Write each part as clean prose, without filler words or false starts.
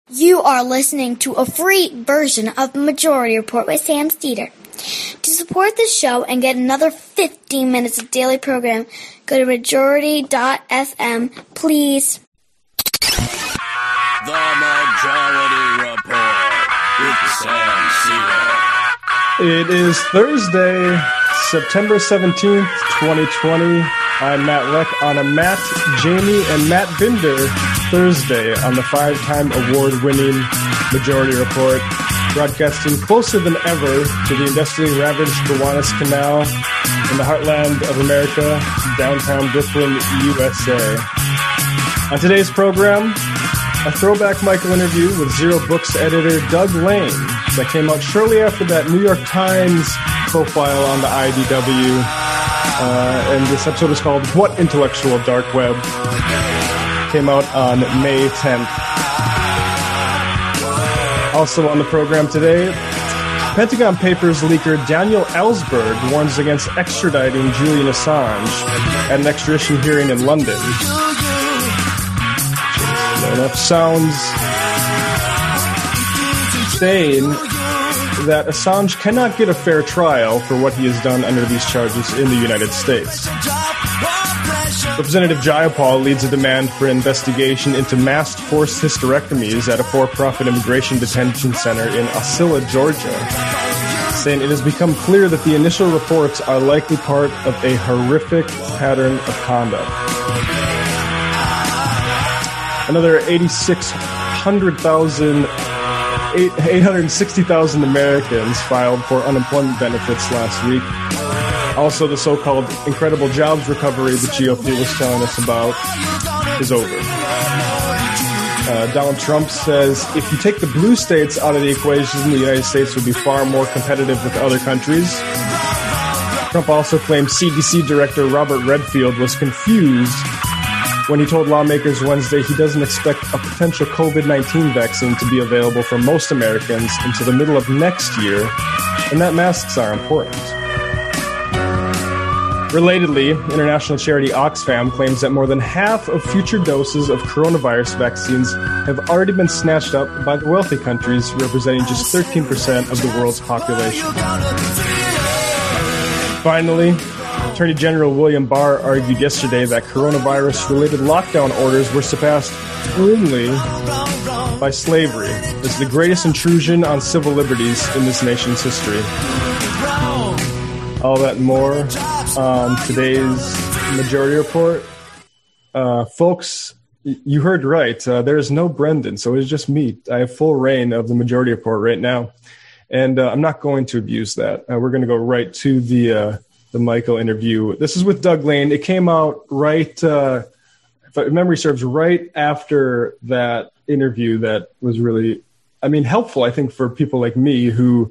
You are listening to a free version of Majority Report with Sam Steeder. To support the show and get another 15 minutes of daily program, go to majority.fm, please. The Majority Report with Sam Steeder. It is Thursday, September 17th, 2020. I'm Matt Leck on a Matt, Jamie, and Matt Binder Thursday on the 5-time award-winning Majority Report, broadcasting closer than ever to the industrially ravaged Gowanus Canal in the heartland of America, downtown Brooklyn, USA. On today's program, a throwback Michael interview with Zero Books editor Doug Lane that came out shortly after that New York Times profile on the IDW. And this episode is called What Intellectual Dark Web? Came out on May 10th. Also on the program today, Pentagon Papers leaker Daniel Ellsberg warns against extraditing Julian Assange at an extradition hearing in London. Enough sounds saying that Assange cannot get a fair trial for what he has done under these charges in the United States. Representative Jayapal leads a demand for an investigation into mass forced hysterectomies at a for-profit immigration detention center in Ocilla, Georgia, saying it has become clear that the initial reports are likely part of a horrific pattern of conduct. Another 860,000 Americans filed for unemployment benefits last week. Also, the so-called incredible jobs recovery the GOP was telling us about is over. Donald Trump says if you take the blue states out of the equation, the United States would be far more competitive with other countries. Trump also claimed CDC Director Robert Redfield was confused when he told lawmakers Wednesday he doesn't expect a potential COVID-19 vaccine to be available for most Americans until the middle of next year, and that masks are important. Relatedly, international charity Oxfam claims that more than half of future doses of coronavirus vaccines have already been snatched up by the wealthy countries, representing just 13% of the world's population. Finally, Attorney General William Barr argued yesterday that coronavirus-related lockdown orders were surpassed only by slavery. It's the greatest intrusion on civil liberties in this nation's history. All that and more on today's Majority Report. Folks, you heard right. There is no Brendan, so it's just me. I have full reign of the Majority Report right now, and I'm not going to abuse that. We're going to go right to the Michael interview. This is with Doug Lane. It came out right, if memory serves, right after that interview that was really, helpful, I think, for people like me who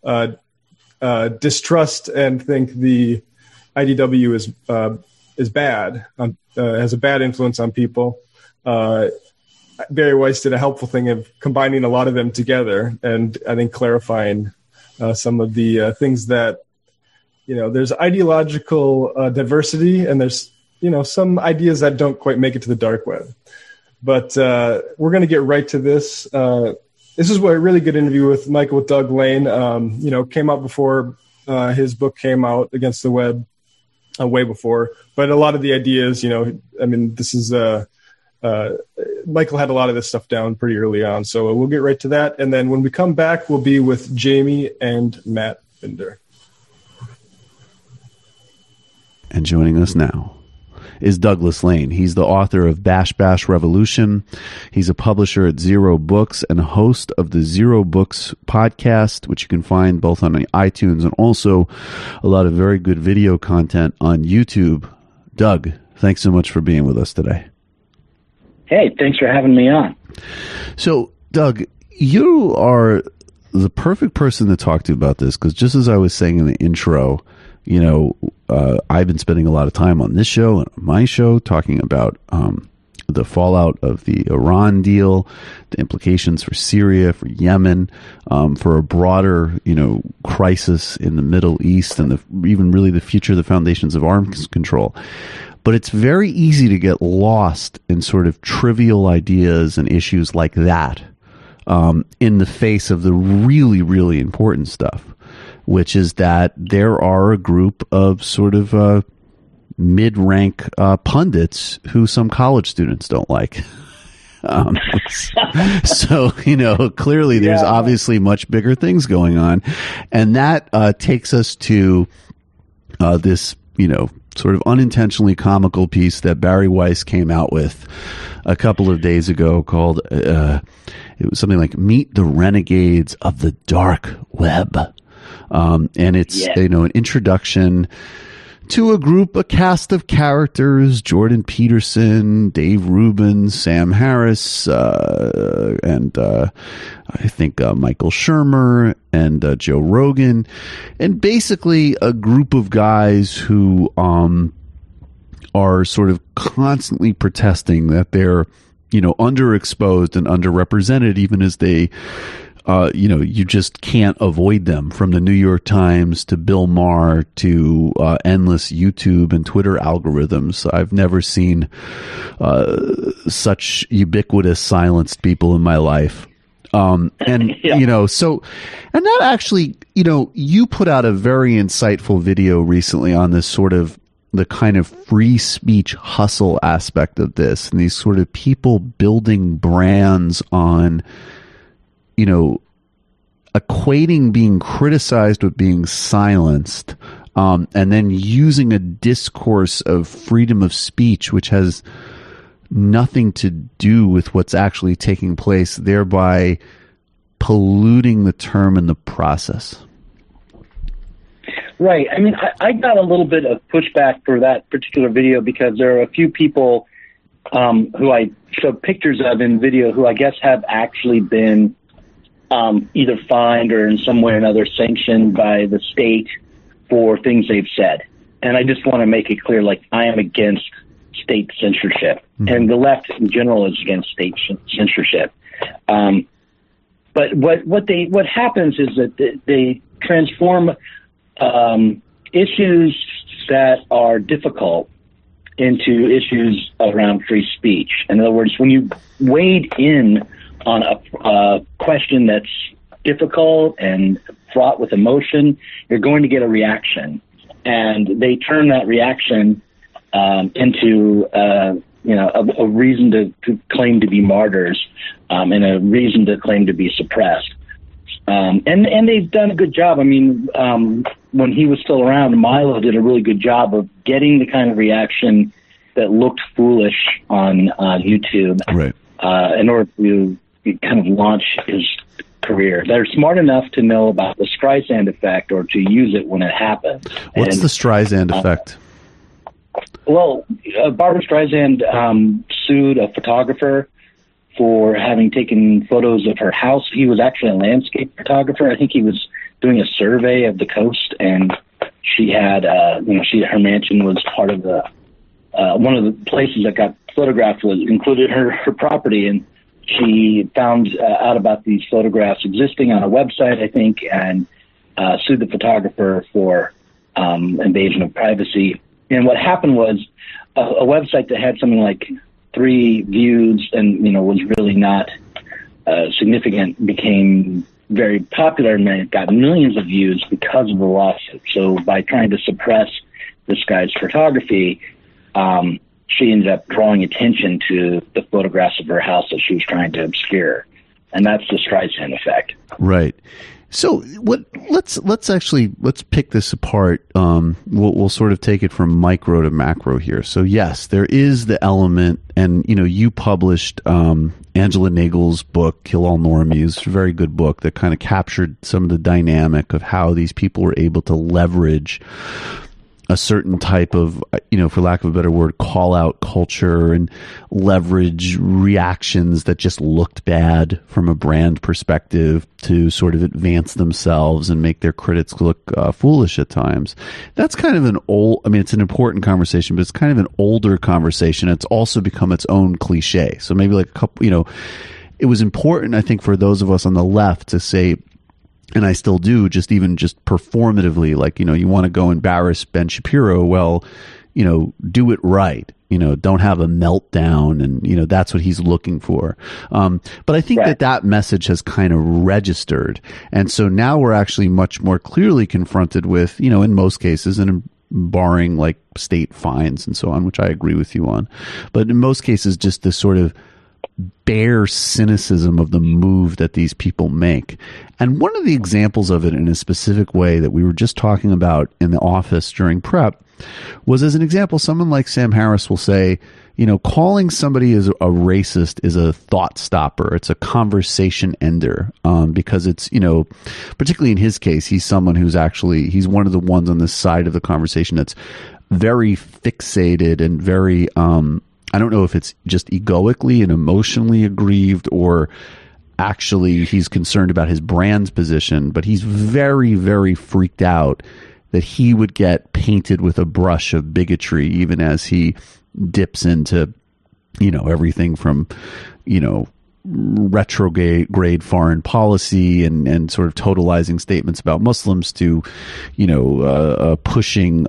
distrust and think the IDW is bad, has a bad influence on people. Barry Weiss did a helpful thing of combining a lot of them together and I think clarifying some of the things that, there's ideological diversity and there's, some ideas that don't quite make it to the dark web. But we're going to get right to this. This is a really good interview with Michael with Doug Lane. Came out before his book came out, Against the Web, way before. But a lot of the ideas, this is Michael had a lot of this stuff down pretty early on. So we'll get right to that. And then when we come back, we'll be with Jamie and Matt Binder. And joining us now is Douglas Lane. He's the author of Bash Bash Revolution. He's a publisher at Zero Books and host of the Zero Books podcast, which you can find both on iTunes and also a lot of very good video content on YouTube. Doug, thanks so much for being with us today. Hey, thanks for having me on. So, Doug, you are the perfect person to talk to about this, because just as I was saying in the intro, I've been spending a lot of time on this show and my show talking about the fallout of the Iran deal, the implications for Syria, for Yemen, for a broader, crisis in the Middle East, and even really the future of the foundations of arms control. But it's very easy to get lost in sort of trivial ideas and issues like that in the face of the really, really important stuff, which is that there are a group of sort of mid-rank pundits who some college students don't like. So, clearly there's obviously much bigger things going on. And that takes us to this, sort of unintentionally comical piece that Bari Weiss came out with a couple of days ago called, it was something like Meet the Renegades of the Dark Web. And it's, an introduction to a cast of characters: Jordan Peterson, Dave Rubin, Sam Harris, and I think Michael Shermer and Joe Rogan, and basically a group of guys who are sort of constantly protesting that they're underexposed and underrepresented, even as they you just can't avoid them, from the New York Times to Bill Maher to endless YouTube and Twitter algorithms. I've never seen such ubiquitous silenced people in my life. And that actually, you put out a very insightful video recently on this sort of the kind of free speech hustle aspect of this, and these sort of people building brands on equating being criticized with being silenced, and then using a discourse of freedom of speech, which has nothing to do with what's actually taking place, thereby polluting the term in the process. Right. I mean, I got a little bit of pushback for that particular video because there are a few people who I showed pictures of in video who I guess have actually been either fined or in some way or another sanctioned by the state for things they've said. And I just want to make it clear, I am against state censorship. Mm-hmm. And the left in general is against state censorship. But what happens is that they transform issues that are difficult into issues around free speech. In other words, when you wade in on a question that's difficult and fraught with emotion, you're going to get a reaction. And they turn that reaction into a reason to claim to be martyrs, and a reason to claim to be suppressed. And they've done a good job. I mean, when he was still around, Milo did a really good job of getting the kind of reaction that looked foolish on YouTube, right, in order to kind of launch his career. They're smart enough to know about the Streisand effect, or to use it when it happens. What's the Streisand effect? Well, Barbra Streisand sued a photographer for having taken photos of her house. He was actually a landscape photographer. I think he was doing a survey of the coast, and she had, her mansion was part of the one of the places that got photographed was included her property, and she found out about these photographs existing on a website, I think, and sued the photographer for invasion of privacy. And what happened was a website that had something like 3 views and was really not significant became very popular, and it got millions of views because of the lawsuit. So by trying to suppress this guy's photography, she ended up drawing attention to the photographs of her house that she was trying to obscure, and that's the Streisand effect. Right. So let's pick this apart. We'll sort of take it from micro to macro here. So yes, there is the element, and you published Angela Nagel's book, Kill All Normies, a very good book that kind of captured some of the dynamic of how these people were able to leverage a certain type of, for lack of a better word, call out culture, and leverage reactions that just looked bad from a brand perspective to sort of advance themselves and make their critics look foolish at times. That's kind of it's an important conversation, but it's kind of an older conversation. It's also become its own cliche. So maybe like a couple, it was important, I think, for those of us on the left to say, and I still do, just performatively, you want to go embarrass Ben Shapiro, well, do it right. don't have a meltdown, and that's what he's looking for. But I think that message has kind of registered, and so now we're actually much more clearly confronted with, in most cases, and barring like state fines and so on, which I agree with you on, but in most cases, just this sort of bare cynicism of the move that these people make. And one of the examples of it in a specific way that we were just talking about in the office during prep was, as an example, someone like Sam Harris will say, calling somebody as a racist is a thought stopper. It's a conversation ender, because it's, particularly in his case, he's someone he's one of the ones on the side of the conversation that's very fixated and very, I don't know if it's just egoically and emotionally aggrieved, or actually he's concerned about his brand's position, but he's very, very freaked out that he would get painted with a brush of bigotry, even as he dips into, everything from, retrograde foreign policy and sort of totalizing statements about Muslims to, pushing,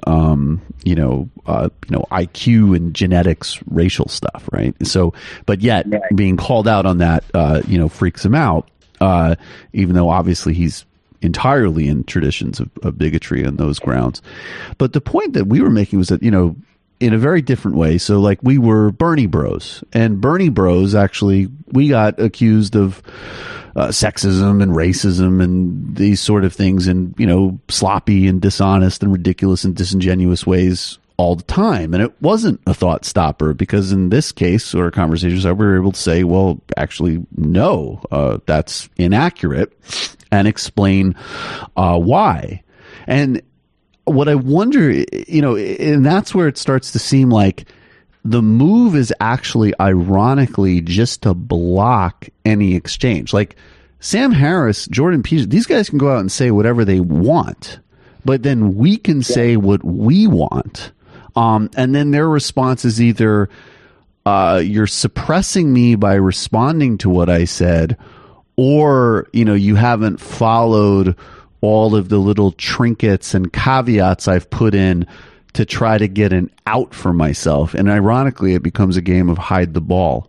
IQ and genetics, racial stuff, right? So, but yet being called out on that, freaks him out, even though obviously he's entirely in traditions of bigotry on those grounds. But the point that we were making was that, in a very different way. So like we were Bernie bros, and Bernie bros, actually, we got accused of sexism and racism and these sort of things in, sloppy and dishonest and ridiculous and disingenuous ways all the time. And it wasn't a thought stopper, because in this case, or conversations, we were able to say, well, actually, no, that's inaccurate, and explain why. And what I wonder, and that's where it starts to seem like the move is actually ironically just to block any exchange. Like Sam Harris, Jordan Peterson, these guys can go out and say whatever they want, but then we can say what we want. And then their response is either you're suppressing me by responding to what I said, or, you haven't followed all of the little trinkets and caveats I've put in to try to get an out for myself. And ironically, it becomes a game of hide the ball.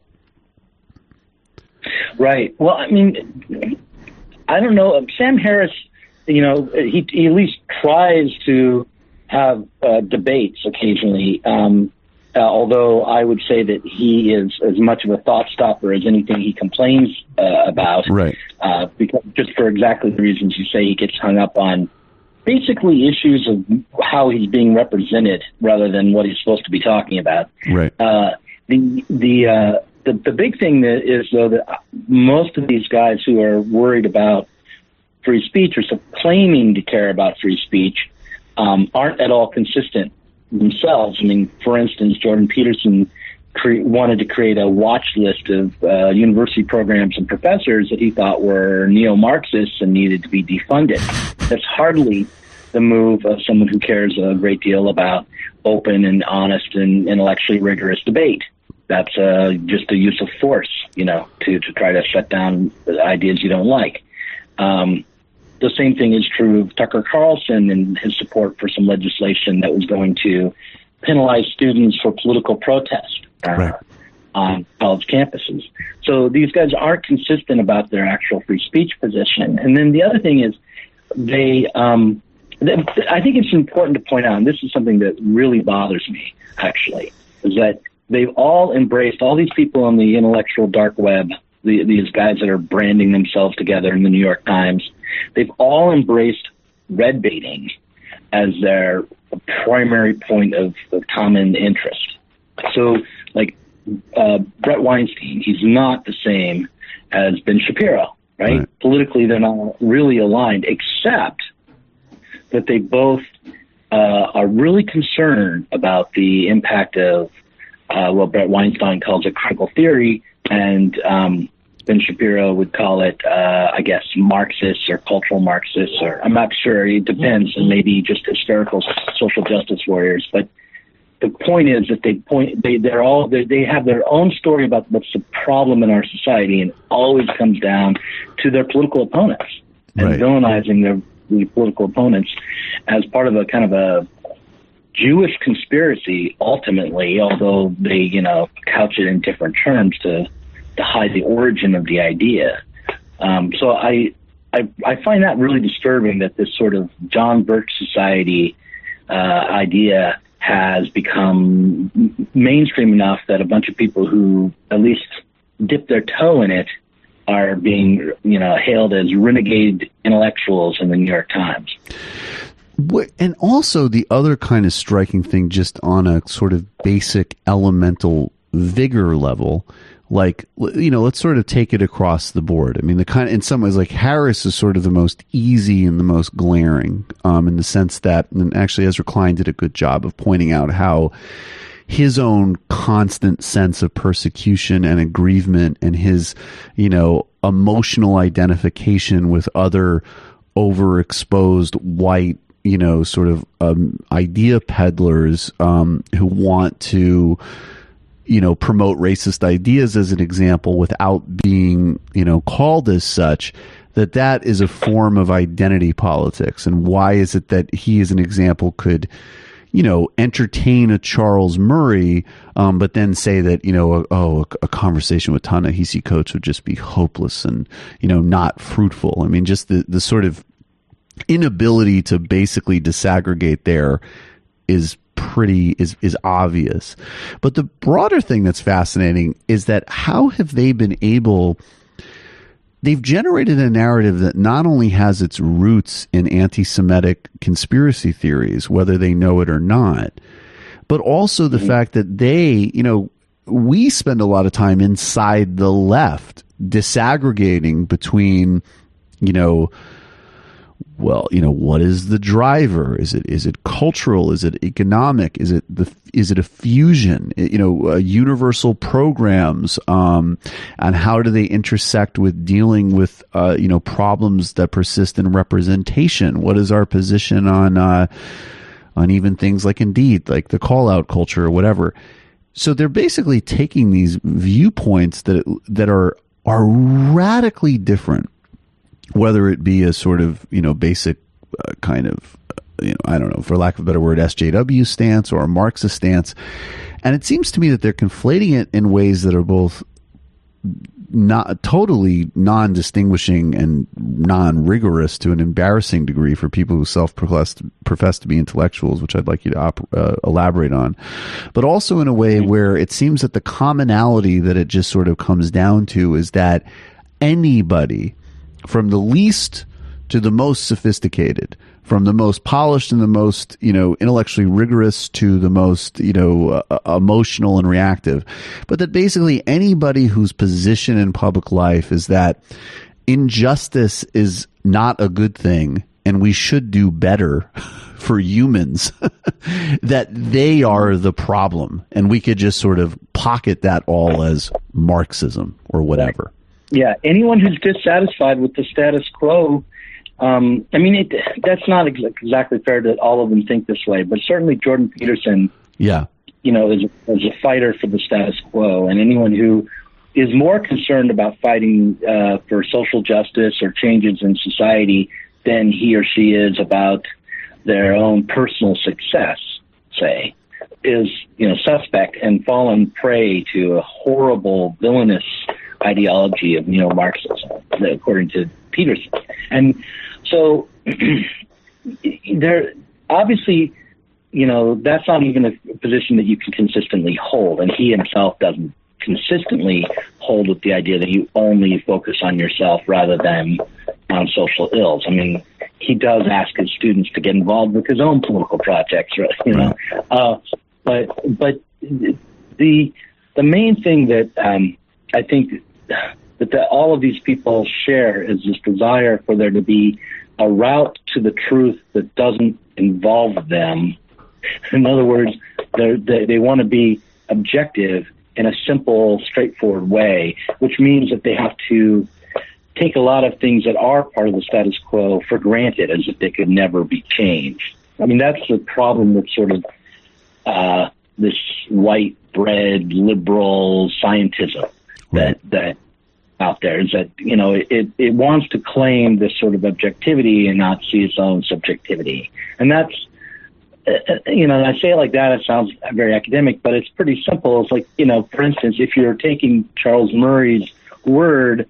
Right. Well, I mean, I don't know. Sam Harris, he at least tries to have debates occasionally. Although I would say that he is as much of a thought stopper as anything he complains about. Right. Because just for exactly the reasons you say, he gets hung up on basically issues of how he's being represented rather than what he's supposed to be talking about. Right. The big thing is, though, that most of these guys who are worried about free speech or claiming to care about free speech aren't at all consistent themselves. I mean, for instance, Jordan Peterson wanted to create a watch list of university programs and professors that he thought were neo-Marxists and needed to be defunded. That's hardly the move of someone who cares a great deal about open and honest and intellectually rigorous debate. That's just a use of force, to try to shut down the ideas you don't like. The same thing is true of Tucker Carlson and his support for some legislation that was going to penalize students for political protest on college campuses. So these guys aren't consistent about their actual free speech position. And then the other thing is I think it's important to point out, and this is something that really bothers me, actually, is that they've all embraced, all these people on the intellectual dark web, these guys that are branding themselves together in the New York Times, they've all embraced red baiting as their primary point of common interest. So, like Brett Weinstein, he's not the same as Ben Shapiro, right? Politically, they're not really aligned, except that they both are really concerned about the impact of what Brett Weinstein calls a critical theory, and Ben Shapiro would call it, I guess, Marxists or cultural Marxists, or I'm not sure. It depends, and maybe just hysterical social justice warriors. But the point is that they have their own story about what's the problem in our society, and it always comes down to their political opponents and villainizing their political opponents as part of a kind of Jewish conspiracy ultimately, although they, couch it in different terms to hide the origin of the idea. So I find that really disturbing, that this sort of John Birch Society idea has become mainstream enough that a bunch of people who at least dip their toe in it are being, hailed as renegade intellectuals in the New York Times. And also the other kind of striking thing, just on a sort of basic elemental vigor level, like, let's sort of take it across the board. I mean, in some ways, like, Harris is sort of the most easy and the most glaring, in the sense that, and actually Ezra Klein did a good job of pointing out how his own constant sense of persecution and aggrievement and his, emotional identification with other overexposed white, sort of idea peddlers who want to, promote racist ideas, as an example, without being, called as such, that is a form of identity politics. And why is it that he, as an example, could, entertain a Charles Murray, but then say that, a conversation with Ta-Nehisi Coates would just be hopeless and, not fruitful. I mean, just the sort of inability to basically disaggregate there is obvious. But the broader thing that's fascinating is that how have they been able... They've generated a narrative that not only has its roots in anti-Semitic conspiracy theories, whether they know it or not, but also the fact that they, we spend a lot of time inside the left disaggregating between, what is the driver? Is it cultural? Is it economic? Is it a fusion? Universal programs, and how do they intersect with dealing with problems that persist in representation? What is our position on even things like Indeed, like the call out culture or whatever? So they're basically taking these viewpoints that are radically different, whether it be a sort of, basic kind of, I don't know, for lack of a better word, SJW stance or a Marxist stance. And it seems to me that they're conflating it in ways that are both not totally non-distinguishing and non-rigorous to an embarrassing degree for people who profess to be intellectuals, which I'd like you to elaborate on, but also in a way where it seems that the commonality that it just sort of comes down to is that anybody, from the least to the most sophisticated, from the most polished and the most, intellectually rigorous to the most, emotional and reactive, but that basically anybody whose position in public life is that injustice is not a good thing and we should do better for humans, that they are the problem, and we could just sort of pocket that all as Marxism or whatever. Yeah, anyone who's dissatisfied with the status quo, that's not exactly fair that all of them think this way, but certainly Jordan Peterson, is a fighter for the status quo, and anyone who is more concerned about fighting for social justice or changes in society than he or she is about their own personal success, say, is, suspect and fallen prey to a horrible, villainous ideology of neo-Marxism, according to Peterson. And so there, obviously, that's not even a position that you can consistently hold. And he himself doesn't consistently hold with the idea that you only focus on yourself rather than on social ills. I mean, he does ask his students to get involved with his own political projects, but the main thing that I think that all of these people share is this desire for there to be a route to the truth that doesn't involve them. In other words, they want to be objective in a simple, straightforward way, which means that they have to take a lot of things that are part of the status quo for granted, as if they could never be changed. I mean, that's the problem with sort of this white bread liberal scientism that out there, is that it wants to claim this sort of objectivity and not see its own subjectivity, and that's and I say it like that, it sounds very academic, but it's pretty simple. It's like, for instance, if you're taking Charles Murray's word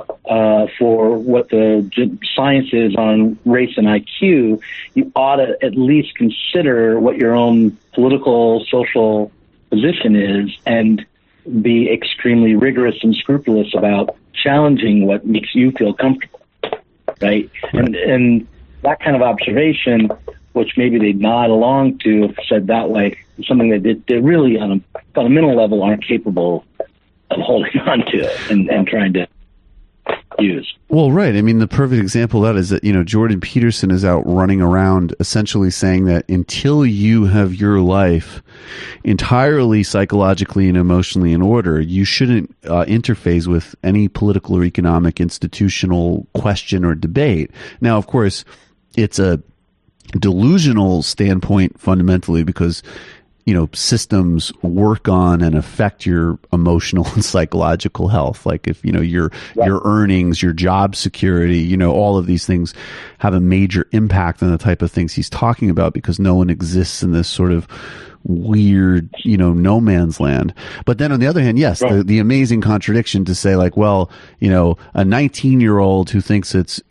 for what the science is on race and IQ, you ought to at least consider what your own political, social position is and be extremely rigorous and scrupulous about challenging what makes you feel comfortable, right? And that kind of observation, which maybe they nod along to if said that way, is something that they really, on a fundamental level, aren't capable of holding on to and trying to use. Well, right. I mean, the perfect example of that is that, Jordan Peterson is out running around essentially saying that until you have your life entirely psychologically and emotionally in order, you shouldn't interface with any political or economic institutional question or debate. Now, of course, it's a delusional standpoint fundamentally because systems work on and affect your emotional and psychological health. Like if, your earnings, your job security, all of these things have a major impact on the type of things he's talking about because no one exists in this sort of weird, no man's land. But then on the other hand, yes, the amazing contradiction to say like, well, a 19-year-old who thinks it's,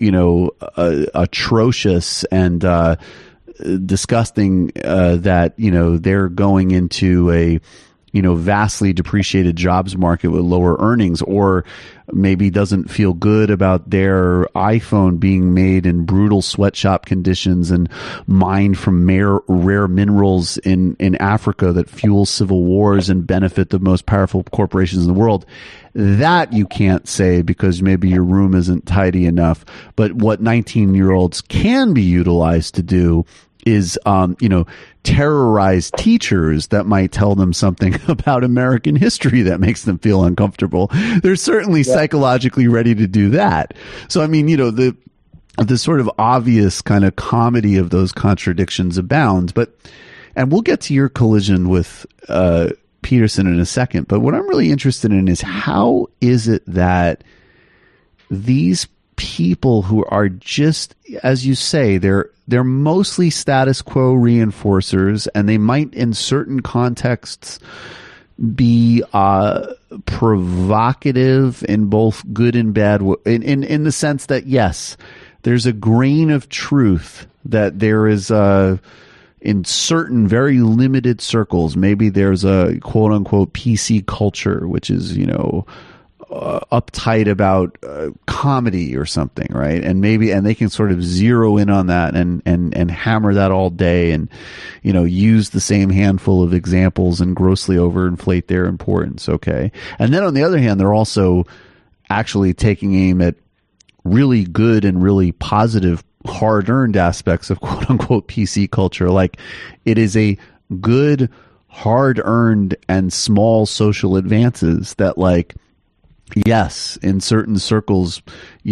atrocious and, disgusting that they're going into a vastly depreciated jobs market with lower earnings, or maybe doesn't feel good about their iPhone being made in brutal sweatshop conditions and mined from rare minerals in Africa that fuel civil wars and benefit the most powerful corporations in the world. That you can't say because maybe your room isn't tidy enough. But what 19-year-olds can be utilized to do is, terrorize teachers that might tell them something about American history that makes them feel uncomfortable. They're certainly psychologically ready to do that. So, I mean, the sort of obvious kind of comedy of those contradictions abounds. And we'll get to your collision with Peterson in a second. But what I'm really interested in is how is it that these people who are just, as you say, they're mostly status quo reinforcers, and they might in certain contexts be provocative in both good and bad, in the sense that, yes, there's a grain of truth that there is in certain very limited circles, maybe there's a quote unquote PC culture, which is, uptight about comedy or something, right? And they can sort of zero in on that and hammer that all day and, use the same handful of examples and grossly overinflate their importance. Okay. And then on the other hand, they're also actually taking aim at really good and really positive hard-earned aspects of quote unquote PC culture. Like it is a good, hard-earned and small social advances that, like, yes, in certain circles,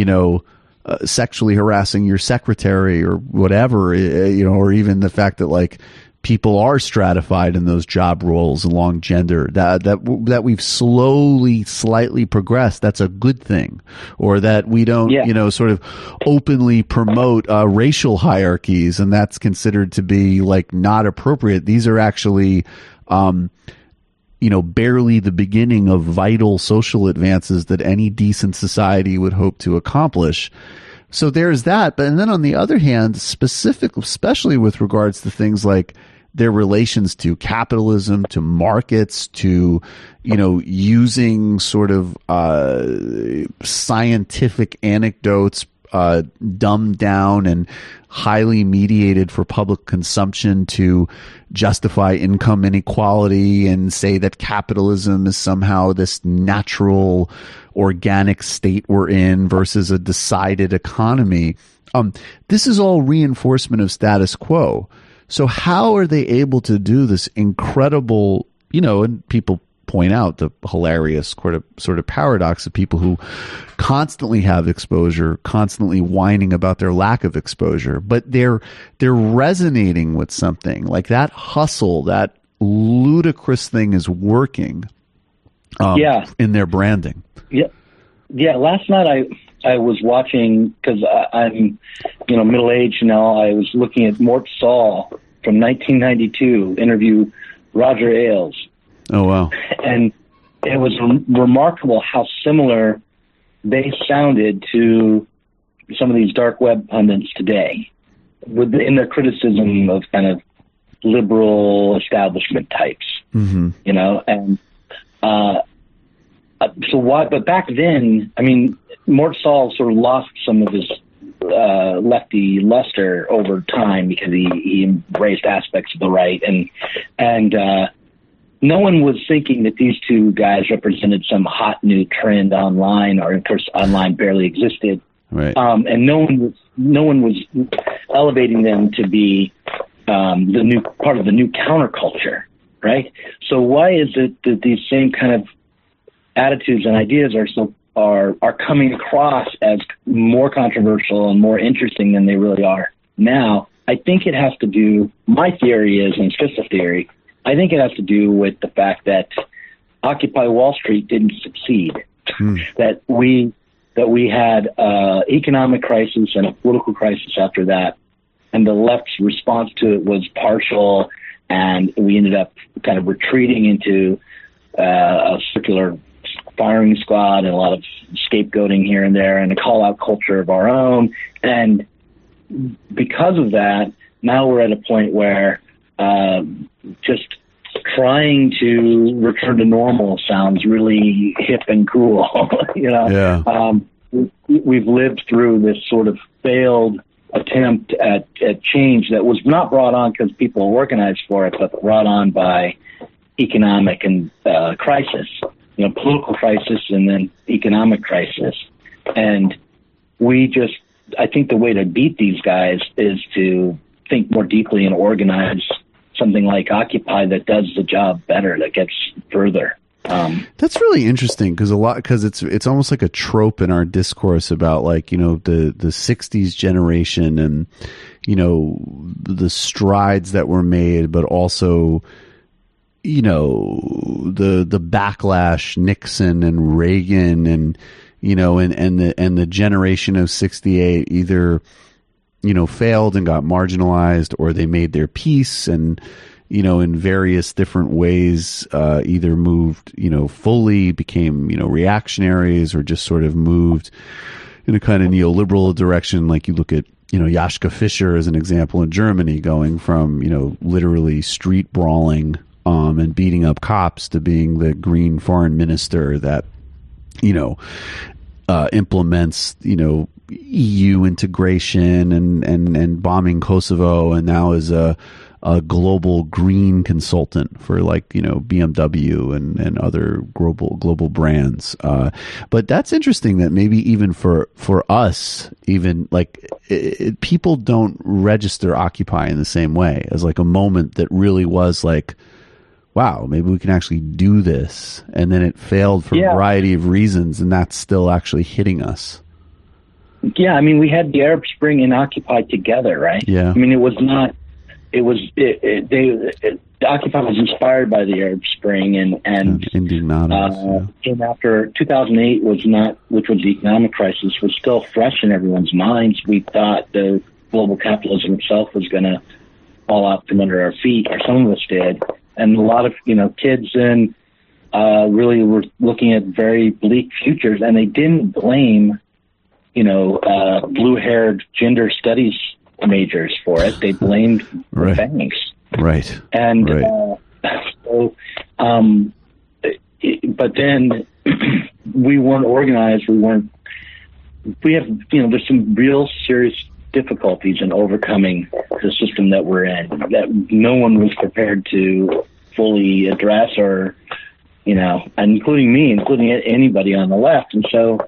sexually harassing your secretary or whatever, or even the fact that like people are stratified in those job roles along gender, that we've slowly, slightly progressed. That's a good thing. Or that we don't, sort of openly promote racial hierarchies, and that's considered to be like not appropriate. These are actually, barely the beginning of vital social advances that any decent society would hope to accomplish. So there's that. And then on the other hand, especially with regards to things like their relations to capitalism, to markets, to, using sort of scientific anecdotes, dumbed down and highly mediated for public consumption to justify income inequality and say that capitalism is somehow this natural, organic state we're in versus a decided economy. This is all reinforcement of status quo. So how are they able to do this incredible, and people point out the hilarious sort of paradox of people who constantly have exposure, constantly whining about their lack of exposure, but they're resonating with something like that hustle, that ludicrous thing is working in their branding. Yeah. Last night I was watching, because I'm middle aged now. I was looking at Mort Saul from 1992 interview Roger Ailes. Oh, wow. And it was remarkable how similar they sounded to some of these dark web pundits today in their criticism of kind of liberal establishment types, Mm-hmm. you know, and but back then, I mean, Mort Sahl sort of lost some of his lefty luster over time because he embraced aspects of the right, and no one was thinking that these two guys represented some hot new trend online, or of course online barely existed, Right. and no one was elevating them to be the new part of the new counterculture, right? So why is it that these same kind of attitudes and ideas are coming across as more controversial and more interesting than they really are now? I think it has to do, my theory is, and it's just a theory, I think it has to do with the fact that Occupy Wall Street didn't succeed. That we had economic crisis and a political crisis after that, and the left's response to it was partial, and we ended up kind of retreating into a circular firing squad and a lot of scapegoating here and there and a call-out culture of our own. And because of that, now we're at a point where just trying to return to normal sounds really hip and cool, you know? Yeah. We've lived through this sort of failed attempt at change that was not brought on because people organized for it, but brought on by economic and crisis, you know, political crisis and then economic crisis. And I think the way to beat these guys is to think more deeply and organize something like Occupy that does the job better, that gets further. That's really interesting because it's almost like a trope in our discourse about, like, you know, the 60s generation and, you know, the strides that were made, but also, you know, the backlash, Nixon and Reagan and, you know, and the generation of 68 either, you know, failed and got marginalized, or they made their peace and, you know, in various different ways, either moved, you know, fully became, you know, reactionaries, or just sort of moved in a kind of neoliberal direction. Like you look at, you know, Joschka Fischer as an example in Germany, going from, you know, literally street brawling and beating up cops to being the green foreign minister that, you know, implements, you know, EU integration and bombing Kosovo, and now is a global green consultant for, like, you know, BMW and other global brands. But that's interesting that maybe even for us, even like people don't register Occupy in the same way as like a moment that really was like, wow, maybe we can actually do this. And then it failed for a variety of reasons, and that's still actually hitting us. Yeah, I mean, we had the Arab Spring and Occupy together, right? Yeah. I mean, it was not. It was. Occupy was inspired by the Arab Spring and Indignados, came after 2008 which was the economic crisis, was still fresh in everyone's minds. We thought the global capitalism itself was going to fall out from under our feet, or some of us did, and a lot of, you know, kids and really were looking at very bleak futures, and they didn't blame, you know, blue-haired gender studies majors for it. They blamed the banks. Right. And but then we weren't organized. We have, you know, there's some real serious difficulties in overcoming the system that we're in that no one was prepared to fully address, or, you know, including me, including anybody on the left. And so,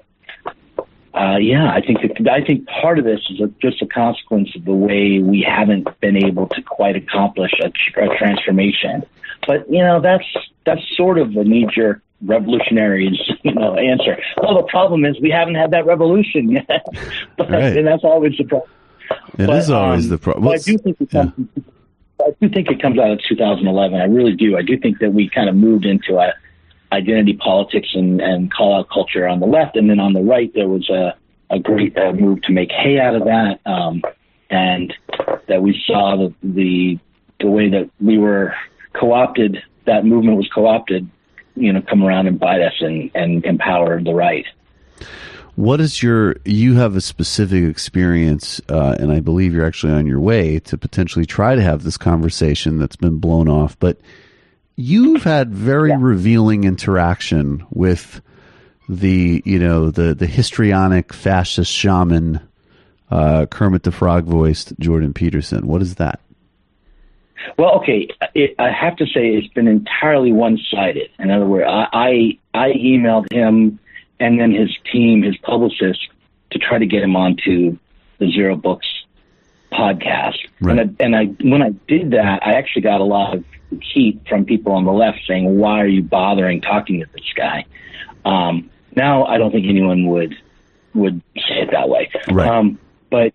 I think part of this is just a consequence of the way we haven't been able to quite accomplish a transformation. But, you know, that's sort of a knee-jerk revolutionary's, you know, answer. Well, the problem is we haven't had that revolution yet. And that's always the problem. It is always the problem. I do think it comes out of 2011. I really do. I do think that we kind of moved into a identity politics and call-out culture on the left, and then on the right there was a great move to make hay out of that, and that we saw the the way that we were co-opted, that movement was co-opted, come around and bite us and empower the right. What is you have a specific experience, and I believe you're actually on your way to potentially try to have this conversation that's been blown off, but you've had very revealing interaction with the histrionic fascist shaman, Kermit the Frog voiced Jordan Peterson. What is that? Well, okay, I have to say it's been entirely one-sided. In other words, I emailed him and then his team, his publicist, to try to get him onto the Zero Books podcast. Right. And when I did that, I actually got a lot of heat from people on the left saying, "Why are you bothering talking to this guy?" Now I don't think anyone would say it that way. Right. But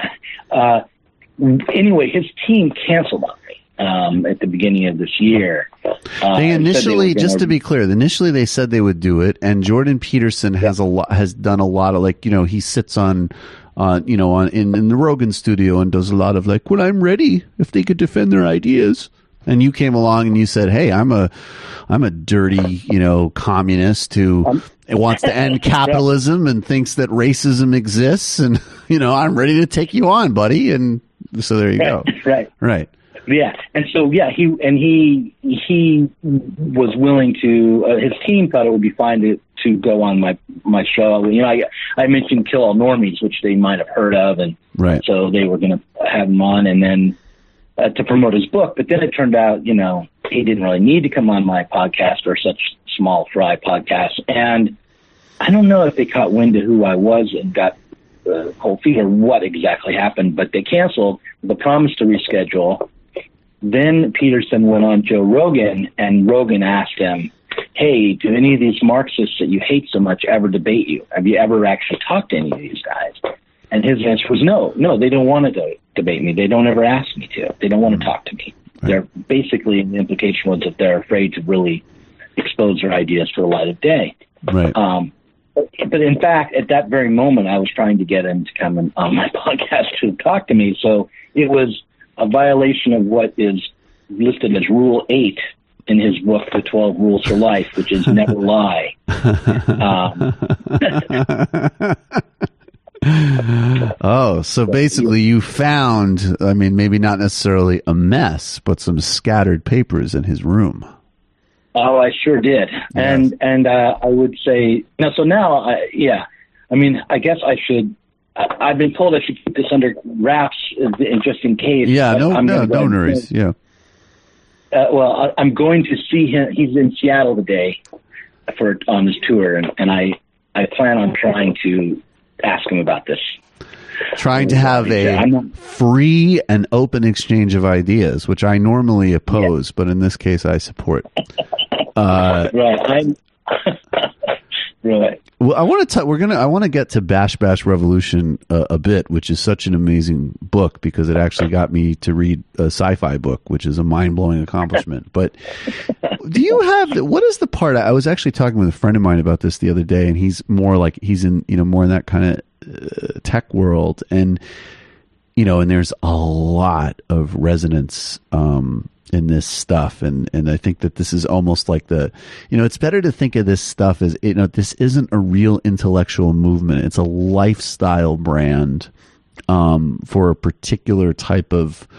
anyway, his team canceled on me at the beginning of this year. They initially, just to be clear, initially they said they would do it, and Jordan Peterson has done a lot of, like, he sits on in the Rogan studio and does a lot of, like, when I'm ready, if they could defend their ideas. And you came along and you said, "Hey, I'm a dirty, communist who wants to end capitalism and thinks that racism exists, and I'm ready to take you on, buddy." And so there you go. Right. Yeah, and so he was willing to. His team thought it would be fine to go on my show. I mentioned Kill All Normies, which they might have heard of, and so they were going to have him on, and then to promote his book. But then it turned out, he didn't really need to come on my podcast or such small fry podcast. And I don't know if they caught wind of who I was and got cold feet or what exactly happened, but they canceled the promise to reschedule. Then Peterson went on Joe Rogan, and Rogan asked him, "Hey, do any of these Marxists that you hate so much ever debate you? Have you ever actually talked to any of these guys?" And his answer was no, they don't want to debate me. They don't ever ask me to. They don't want to talk to me. Right. They're basically, the implication was that they're afraid to really expose their ideas to the light of day. Right. But in fact, at that very moment, I was trying to get him to come on my podcast to talk to me. So it was a violation of what is listed as Rule 8 in his book, The 12 Rules for Life, which is never lie. Oh, so basically you found, maybe not necessarily a mess, but some scattered papers in his room. Oh, I sure did. Yes. And I would say, I guess I should, I've been told I should keep this under wraps just in case. Yeah, no worries. Yeah. Well, I'm going to see him. He's in Seattle today on his tour, and I plan on trying to ask him about this. Trying to have a free and open exchange of ideas, which I normally oppose, but in this case I support. Right. Right. Well, I want to get to Bash Bash Revolution a bit, which is such an amazing book because it actually got me to read a sci-fi book, which is a mind-blowing accomplishment. But what is the part? I was actually talking with a friend of mine about this the other day, and he's in more in that kind of tech world, and there's a lot of resonance in this stuff, and I think that this is almost like it's better to think of this stuff as this isn't a real intellectual movement. It's a lifestyle brand for a particular type of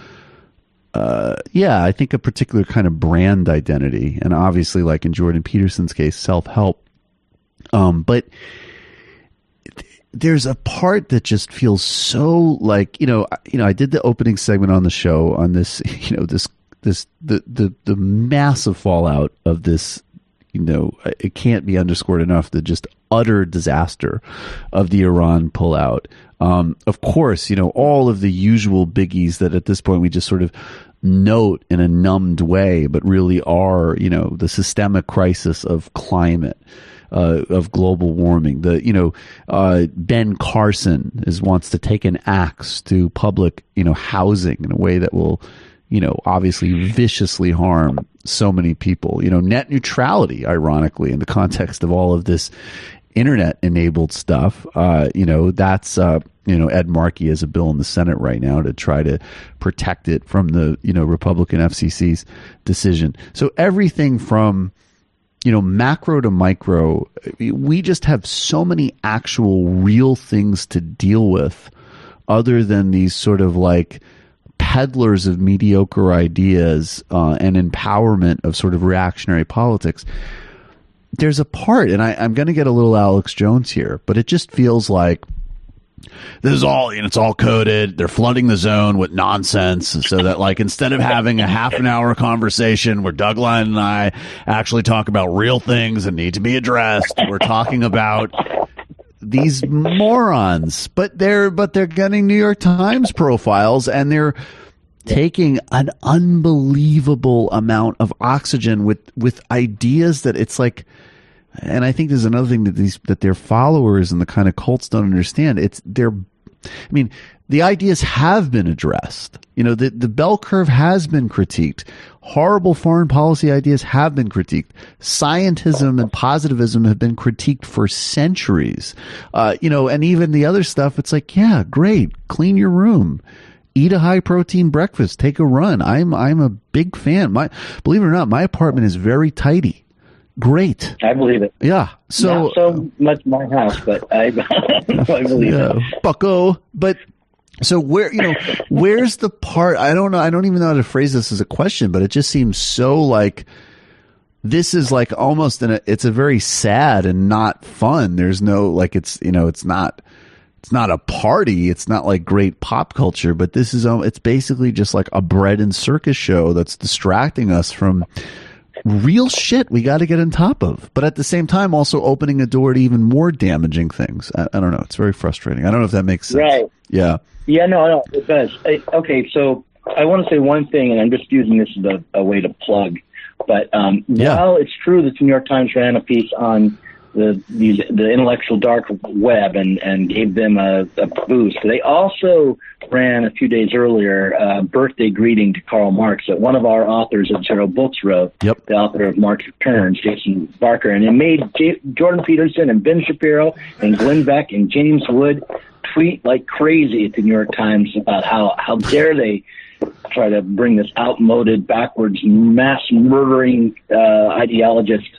I think a particular kind of brand identity, and obviously, like in Jordan Peterson's case, self-help. But there's a part that just feels so like I did the opening segment on the show on this the massive fallout of this, it can't be underscored enough, the just utter disaster of the Iran pullout. Of course, all of the usual biggies that at this point we just sort of note in a numbed way, but really are, the systemic crisis of climate, of global warming. Ben Carson wants to take an axe to public, housing in a way that will, obviously viciously harm so many people. Net neutrality, ironically, in the context of all of this internet enabled stuff, that's Ed Markey has a bill in the Senate right now to try to protect it from the, Republican FCC's decision. So everything from, macro to micro, we just have so many actual real things to deal with other than these sort of like peddlers of mediocre ideas and empowerment of sort of reactionary politics. There's a part, and I'm going to get a little Alex Jones here, but it just feels like this is all, it's all coded. They're flooding the zone with nonsense so that, like, instead of having a half an hour conversation where Doug Lyon and I actually talk about real things that need to be addressed, we're talking about these morons. But they're getting New York Times profiles, and they're taking an unbelievable amount of oxygen with ideas that it's like. And I think there's another thing that their followers and the kind of cults don't understand. The ideas have been addressed. The bell curve has been critiqued. Horrible foreign policy ideas have been critiqued. Scientism and positivism have been critiqued for centuries. And even the other stuff, it's like, yeah, great. Clean your room. Eat a high protein breakfast. Take a run. I'm a big fan. Believe it or not, my apartment is very tidy. Great. I believe it. Yeah. So not so much my house, but I believe it. Bucko. But so where's the part? I don't know. I don't even know how to phrase this as a question, but it just seems so like this is like almost it's a very sad and not fun. There's no like it's not a party. It's not like great pop culture, but it's basically just like a bread and circus show that's distracting us from real shit we got to get on top of, but at the same time also opening a door to even more damaging things. I don't know. It's very frustrating. I don't know if that makes sense. Right. Yeah. Yeah, no, it does. Okay, so I want to say one thing, and I'm just using this as a way to plug, but while it's true that the New York Times ran a piece on the intellectual dark web and gave them a boost, they also ran a few days earlier a birthday greeting to Karl Marx that one of our authors at Zero Books wrote, Yep. The author of Marx Returns, Jason Barker, and it made Jordan Peterson and Ben Shapiro and Glenn Beck and James Wood tweet like crazy at the New York Times about how dare they try to bring this outmoded, backwards, mass murdering ideologist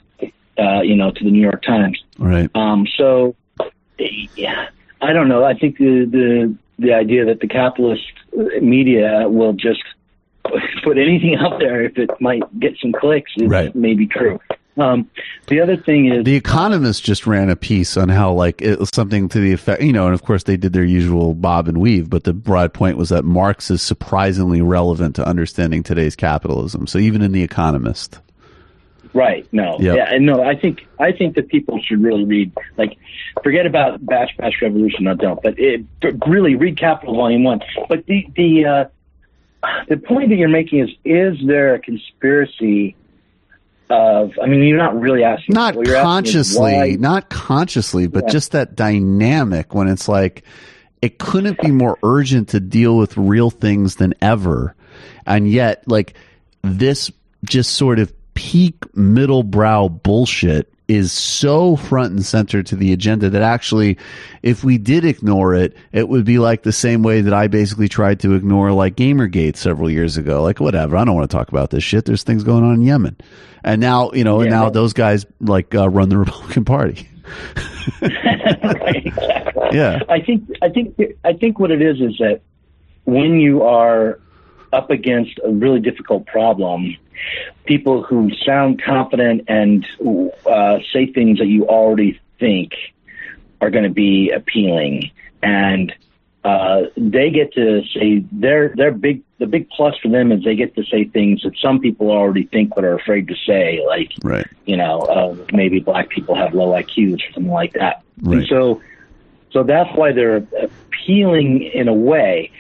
to the New York Times. Right. So, yeah, I don't know. I think the idea that the capitalist media will just put anything out there if it might get some clicks is maybe true. The other thing is, The Economist just ran a piece on how, like, it was something to the effect, and of course they did their usual bob and weave, but the broad point was that Marx is surprisingly relevant to understanding today's capitalism. So even in The Economist. Right. No. Yep. Yeah. And no. I think that people should really read. Like, forget about Bash Revolution. No, don't. But really read Capital Volume 1. But the point that you're making is there a conspiracy of? I mean, you're not really asking. Not consciously, but just that dynamic when it's like it couldn't be more urgent to deal with real things than ever, and yet like this just sort of peak middle brow bullshit is so front and center to the agenda that actually, if we did ignore it, it would be like the same way that I basically tried to ignore like Gamergate several years ago. Like, whatever, I don't want to talk about this shit. There's things going on in Yemen. And now, now those guys like run the Republican Party. Right, exactly. Yeah. I think what it is that when you are up against a really difficult problem, people who sound confident and say things that you already think are going to be appealing, and they get to say the big plus for them is they get to say things that some people already think but are afraid to say, like maybe black people have low IQs or something like that. Right. And so that's why they're appealing in a way.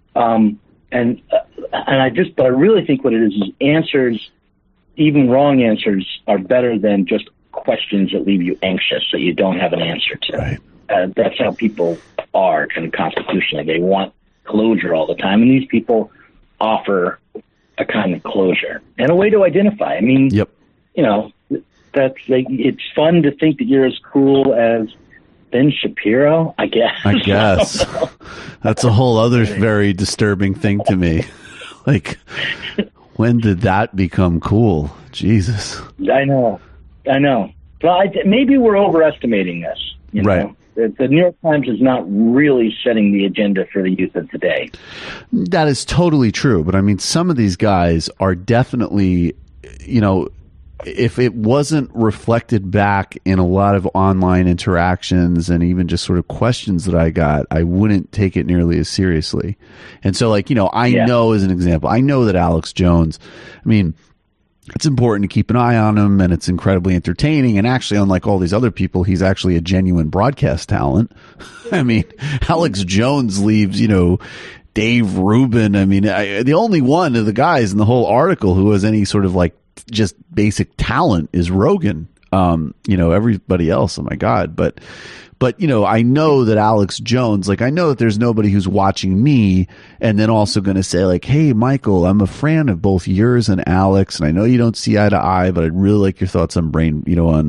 But I really think what it is answers, even wrong answers, are better than just questions that leave you anxious that you don't have an answer to. Right. That's how people are kind of constitutionally. They want closure all the time, and these people offer a kind of closure and a way to identify. I mean, Yep. That's like, it's fun to think that you're as cool as Ben Shapiro, I guess. I guess. That's a whole other very disturbing thing to me. Like, when did that become cool? Jesus. I know. Well, maybe we're overestimating this. You know? Right. The New York Times is not really setting the agenda for the youth of today. That is totally true. But I mean, some of these guys are definitely, you know, if it wasn't reflected back in a lot of online interactions and even just sort of questions that I got, I wouldn't take it nearly as seriously. And so, like, you know, I know, as an example, I know that Alex Jones, I mean, it's important to keep an eye on him, and it's incredibly entertaining. And actually, unlike all these other people, he's actually a genuine broadcast talent. I mean, Alex Jones leaves, you know, Dave Rubin. I mean, the only one of the guys in the whole article who has any sort of like just basic talent is Rogan. You know, everybody else, oh my God. But, you know, I know that Alex Jones, like, I know that there's nobody who's watching me and then also going to say, like, hey, Michael, I'm a fan of both yours and Alex, and I know you don't see eye to eye, but I'd really like your thoughts on Brain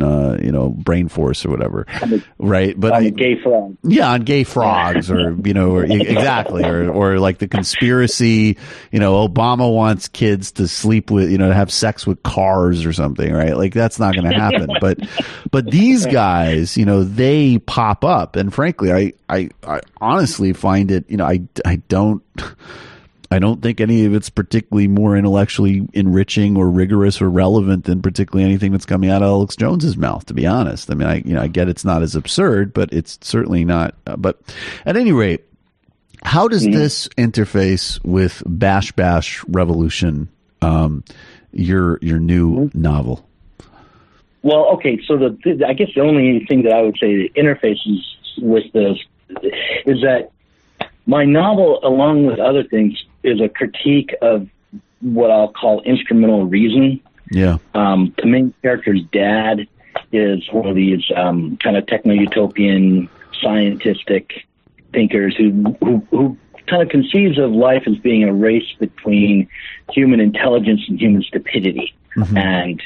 Force or whatever. Right. But on gay frogs. Yeah, on gay frogs or, you know, or exactly. Or like the conspiracy, you know, Obama wants kids to sleep with, you know, to have sex with cars or something, right? Like, that's not going to happen. But these guys, you know, they pop up, and frankly, I honestly find it, you know, I don't think any of it's particularly more intellectually enriching or rigorous or relevant than particularly anything that's coming out of Alex Jones's mouth, to be honest. I mean, I get it's not as absurd, but it's certainly not. But at any rate, how does this interface with Bash Bash Revolution, your new novel? Well, okay, so I guess the only thing that I would say interfaces with this is that my novel, along with other things, is a critique of what I'll call instrumental reason. Yeah. The main character's dad is one of these kind of techno-utopian, scientistic thinkers who kind of conceives of life as being a race between human intelligence and human stupidity. And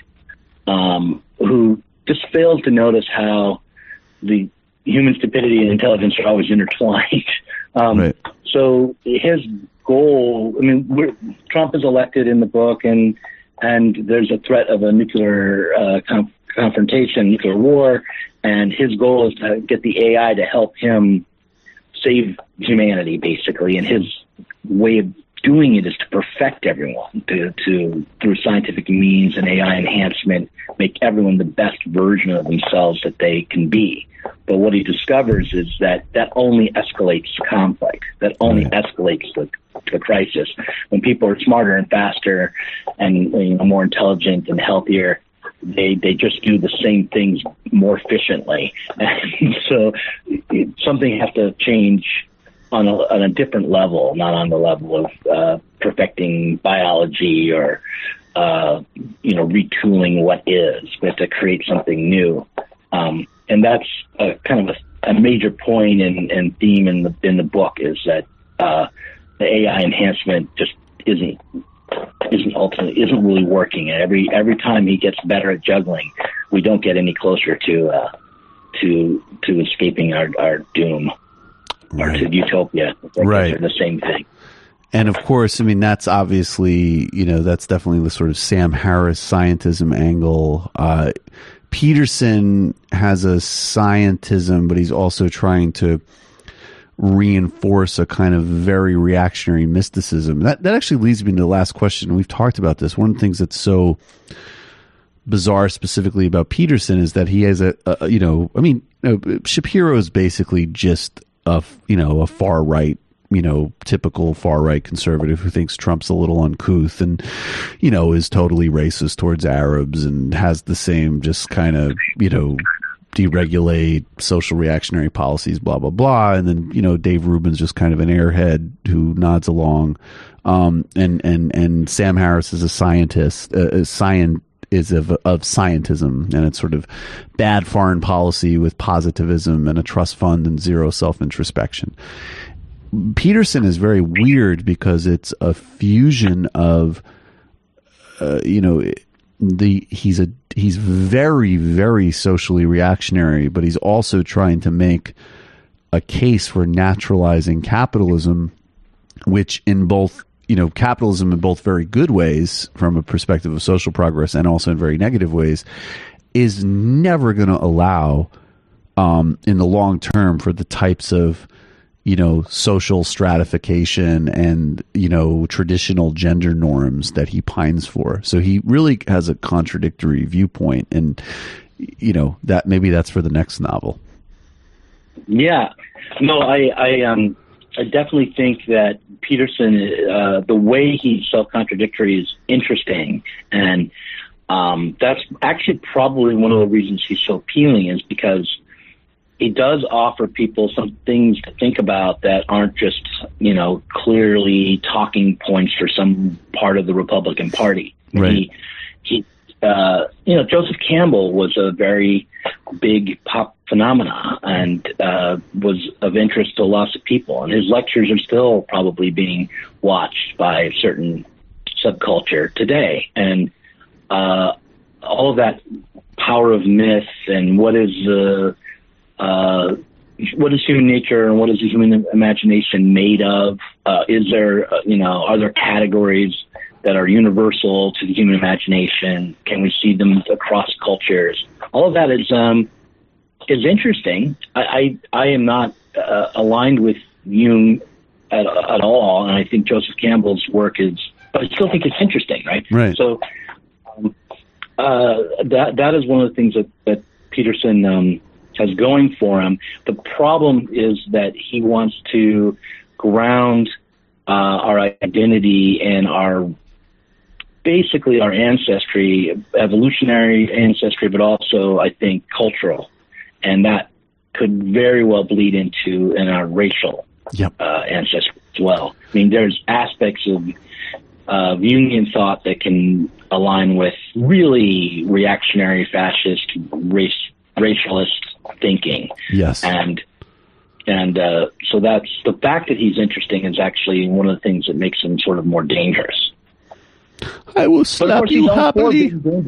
who just fails to notice how the human stupidity and intelligence are always intertwined. Right. So his goal, I mean, Trump is elected in the book, and there's a threat of a nuclear confrontation, nuclear war, and his goal is to get the AI to help him save humanity, basically, and his way of doing it is to perfect everyone, to through scientific means and AI enhancement, make everyone the best version of themselves that they can be. But what he discovers is that only escalates conflict, that only escalates the crisis. When people are smarter and faster and, you know, more intelligent and healthier, they just do the same things more efficiently. And so something has to change on a different level, not on the level of perfecting biology or retooling what is. We have to create something new, and that's kind of a major point and theme in the book is that the AI enhancement just isn't really working. And every time he gets better at juggling, we don't get any closer to escaping our doom. Or to utopia. Right. They're the same thing. And of course, I mean, that's obviously, you know, that's definitely the sort of Sam Harris scientism angle. Peterson has a scientism, but he's also trying to reinforce a kind of very reactionary mysticism. That actually leads me to the last question. We've talked about this. One of the things that's so bizarre specifically about Peterson is that he has Shapiro is basically just a far right, you know, typical far right conservative who thinks Trump's a little uncouth and, you know, is totally racist towards Arabs and has the same just kind of, you know, deregulate social reactionary policies, blah, blah, blah. And then, you know, Dave Rubin's just kind of an airhead who nods along. And Sam Harris is a scientist, is of scientism, and it's sort of bad foreign policy with positivism and a trust fund and zero self-introspection. Peterson is very weird because it's a fusion of, he's very, very socially reactionary, but he's also trying to make a case for naturalizing capitalism, which in both, capitalism in both very good ways from a perspective of social progress and also in very negative ways, is never going to allow in the long term for the types of social stratification and traditional gender norms that he pines for. So he really has a contradictory viewpoint, and that maybe that's for the next novel. Yeah, no, I definitely think that Peterson, the way he's self-contradictory is interesting, and that's actually probably one of the reasons he's so appealing, is because he does offer people some things to think about that aren't just, clearly talking points for some part of the Republican Party. Right. Joseph Campbell was a very big pop phenomena and was of interest to lots of people. And his lectures are still probably being watched by a certain subculture today. And all of that power of myth and what is human nature and what is the human imagination made of? Is there, are there categories that are universal to the human imagination? Can we see them across cultures? All of that is interesting. I am not aligned with Jung at all, and I think Joseph Campbell's work but I still think it's interesting, right? Right. So that is one of the things that Peterson has going for him. The problem is that he wants to ground our identity and basically our ancestry, evolutionary ancestry, but also, I think, cultural. And that could very well bleed into in our racial ancestry as well. I mean, there's aspects of Jungian thought that can align with really reactionary, fascist, racialist thinking. Yes. And so that's the fact that he's interesting is actually one of the things that makes him sort of more dangerous. I will slap you happily.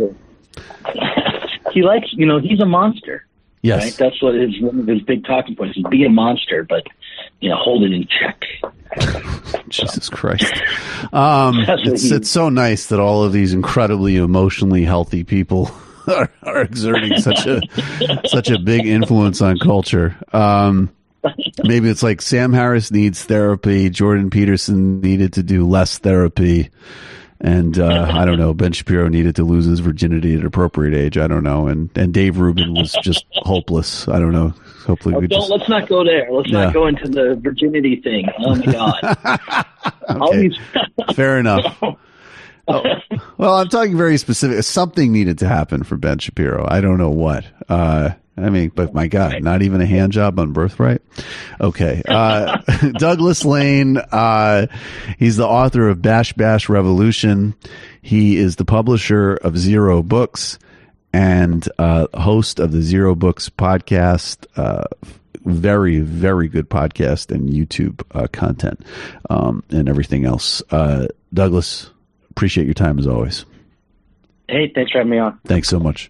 He likes, he's a monster. Yes. Right? That's what one of his big talking points is: be a monster, but, hold it in check. Jesus Christ. It's so nice that all of these incredibly emotionally healthy people are exerting such a big influence on culture. Maybe it's like Sam Harris needs therapy, Jordan Peterson needed to do less therapy, and I don't know, Ben Shapiro needed to lose his virginity at an appropriate age. I don't know, and Dave Rubin was just hopeless. I don't know. Hopefully, let's not go there. Let's not go into the virginity thing. Oh my God. Okay. Fair enough. Oh, well, I'm talking very specific. Something needed to happen for Ben Shapiro. I don't know what. But my God, not even a hand job on Birthright. Okay. Douglas Lain, he's the author of Bash Bash Revolution. He is the publisher of Zero Books and host of the Zero Books podcast. Very, very good podcast and YouTube content and everything else. Douglas, appreciate your time as always. Hey, thanks for having me on. Thanks so much.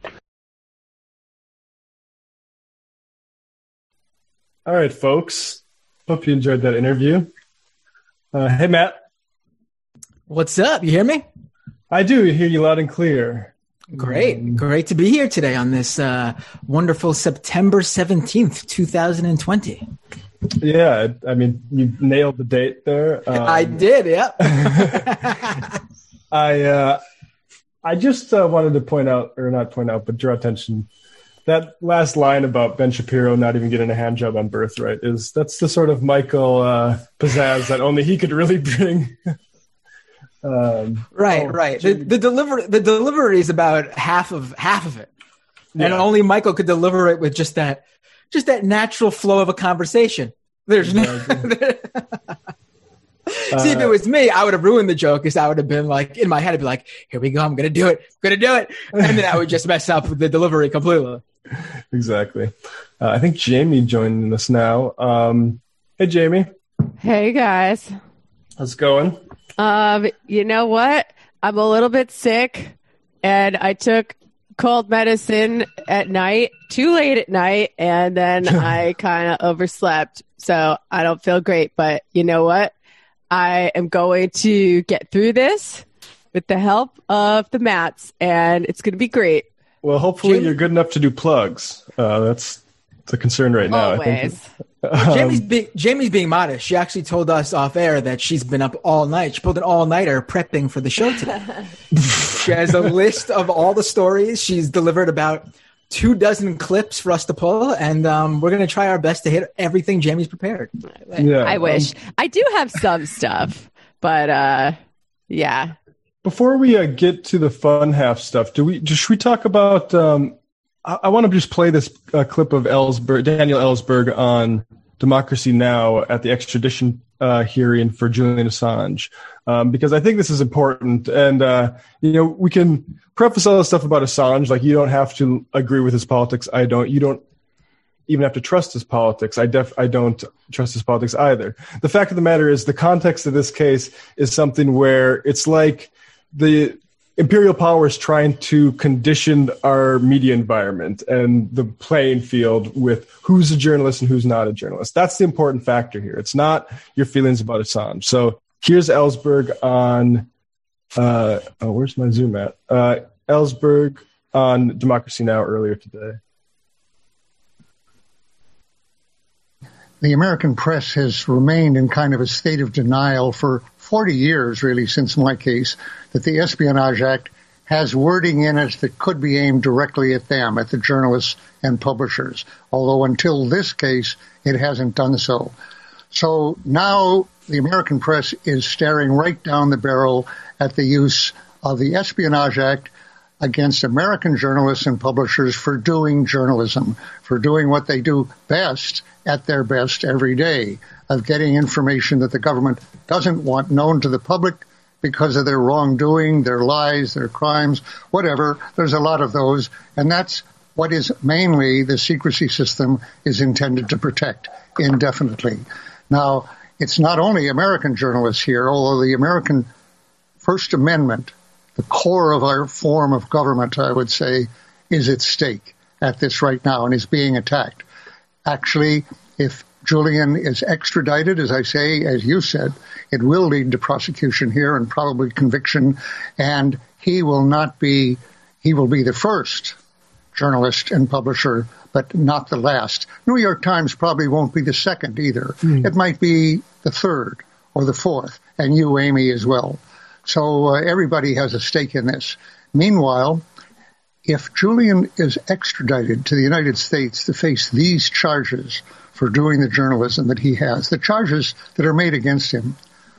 All right, folks. Hope you enjoyed that interview. Hey, Matt. What's up? You hear me? I do hear you loud and clear. Great. Great to be here today on this wonderful September 17th, 2020. Yeah, I mean, you nailed the date there. I did, yeah. I just wanted to point out, or not point out, but draw attention. That last line about Ben Shapiro not even getting a hand job on Birthright that's the sort of Michael pizzazz that only he could really bring. Right. The delivery is about half of it, and only Michael could deliver it with just that natural flow of a conversation. There's See, if it was me, I would have ruined the joke because I would have been like, in my head, I'd be like, here we go, I'm going to do it. And then I would just mess up with the delivery completely. Exactly. I think Jamie joined us now. Hey, Jamie. Hey, guys. How's it going? You know what? I'm a little bit sick, and I took cold medicine at night, too late at night, and then I kind of overslept. So I don't feel great, but you know what? I am going to get through this with the help of the mats, and it's going to be great. Well, hopefully you're good enough to do plugs. That's the concern right now. Always. I think. Jamie's being modest. She actually told us off air that she's been up all night. She pulled an all-nighter prepping for the show today. She has a list of all the stories. She's delivered about 24 clips for us to pull, and we're going to try our best to hit everything Jamie's prepared. Yeah, I wish. I do have some stuff, but yeah. Before we get to the fun half stuff, should we talk about? I want to just play this clip of Daniel Ellsberg on Democracy Now! At the extradition hearing for Julian Assange, because I think this is important. And we can preface all this stuff about Assange, like you don't have to agree with his politics. I don't. You don't even have to trust his politics. I don't trust his politics either. The fact of the matter is, the context of this case is something where it's like the imperial powers trying to condition our media environment and the playing field with who's a journalist and who's not a journalist. That's the important factor here. It's not your feelings about Assange. So here's Ellsberg on, where's my Zoom at? Ellsberg on Democracy Now! Earlier today. The American press has remained in kind of a state of denial for 40 years, really, since my case, that the Espionage Act has wording in it that could be aimed directly at them, at the journalists and publishers, although until this case, it hasn't done so. So now the American press is staring right down the barrel at the use of the Espionage Act against American journalists and publishers for doing journalism, for doing what they do best at their best every day, of getting information that the government doesn't want known to the public because of their wrongdoing, their lies, their crimes, whatever. There's a lot of those, and that's what is mainly the secrecy system is intended to protect indefinitely. Now, it's not only American journalists here, although the American First Amendment, the core of our form of government, I would say, is at stake at this right now and is being attacked. Actually, if Julian is extradited, as I say, as you said, it will lead to prosecution here and probably conviction, and he will be the first journalist and publisher, but not the last. New York Times probably won't be the second either. It might be the third or the fourth, and you, Amy, as well. So everybody has a stake in this. Meanwhile, if Julian is extradited to the United States to face these charges for doing the journalism that he has, the charges that are made against him,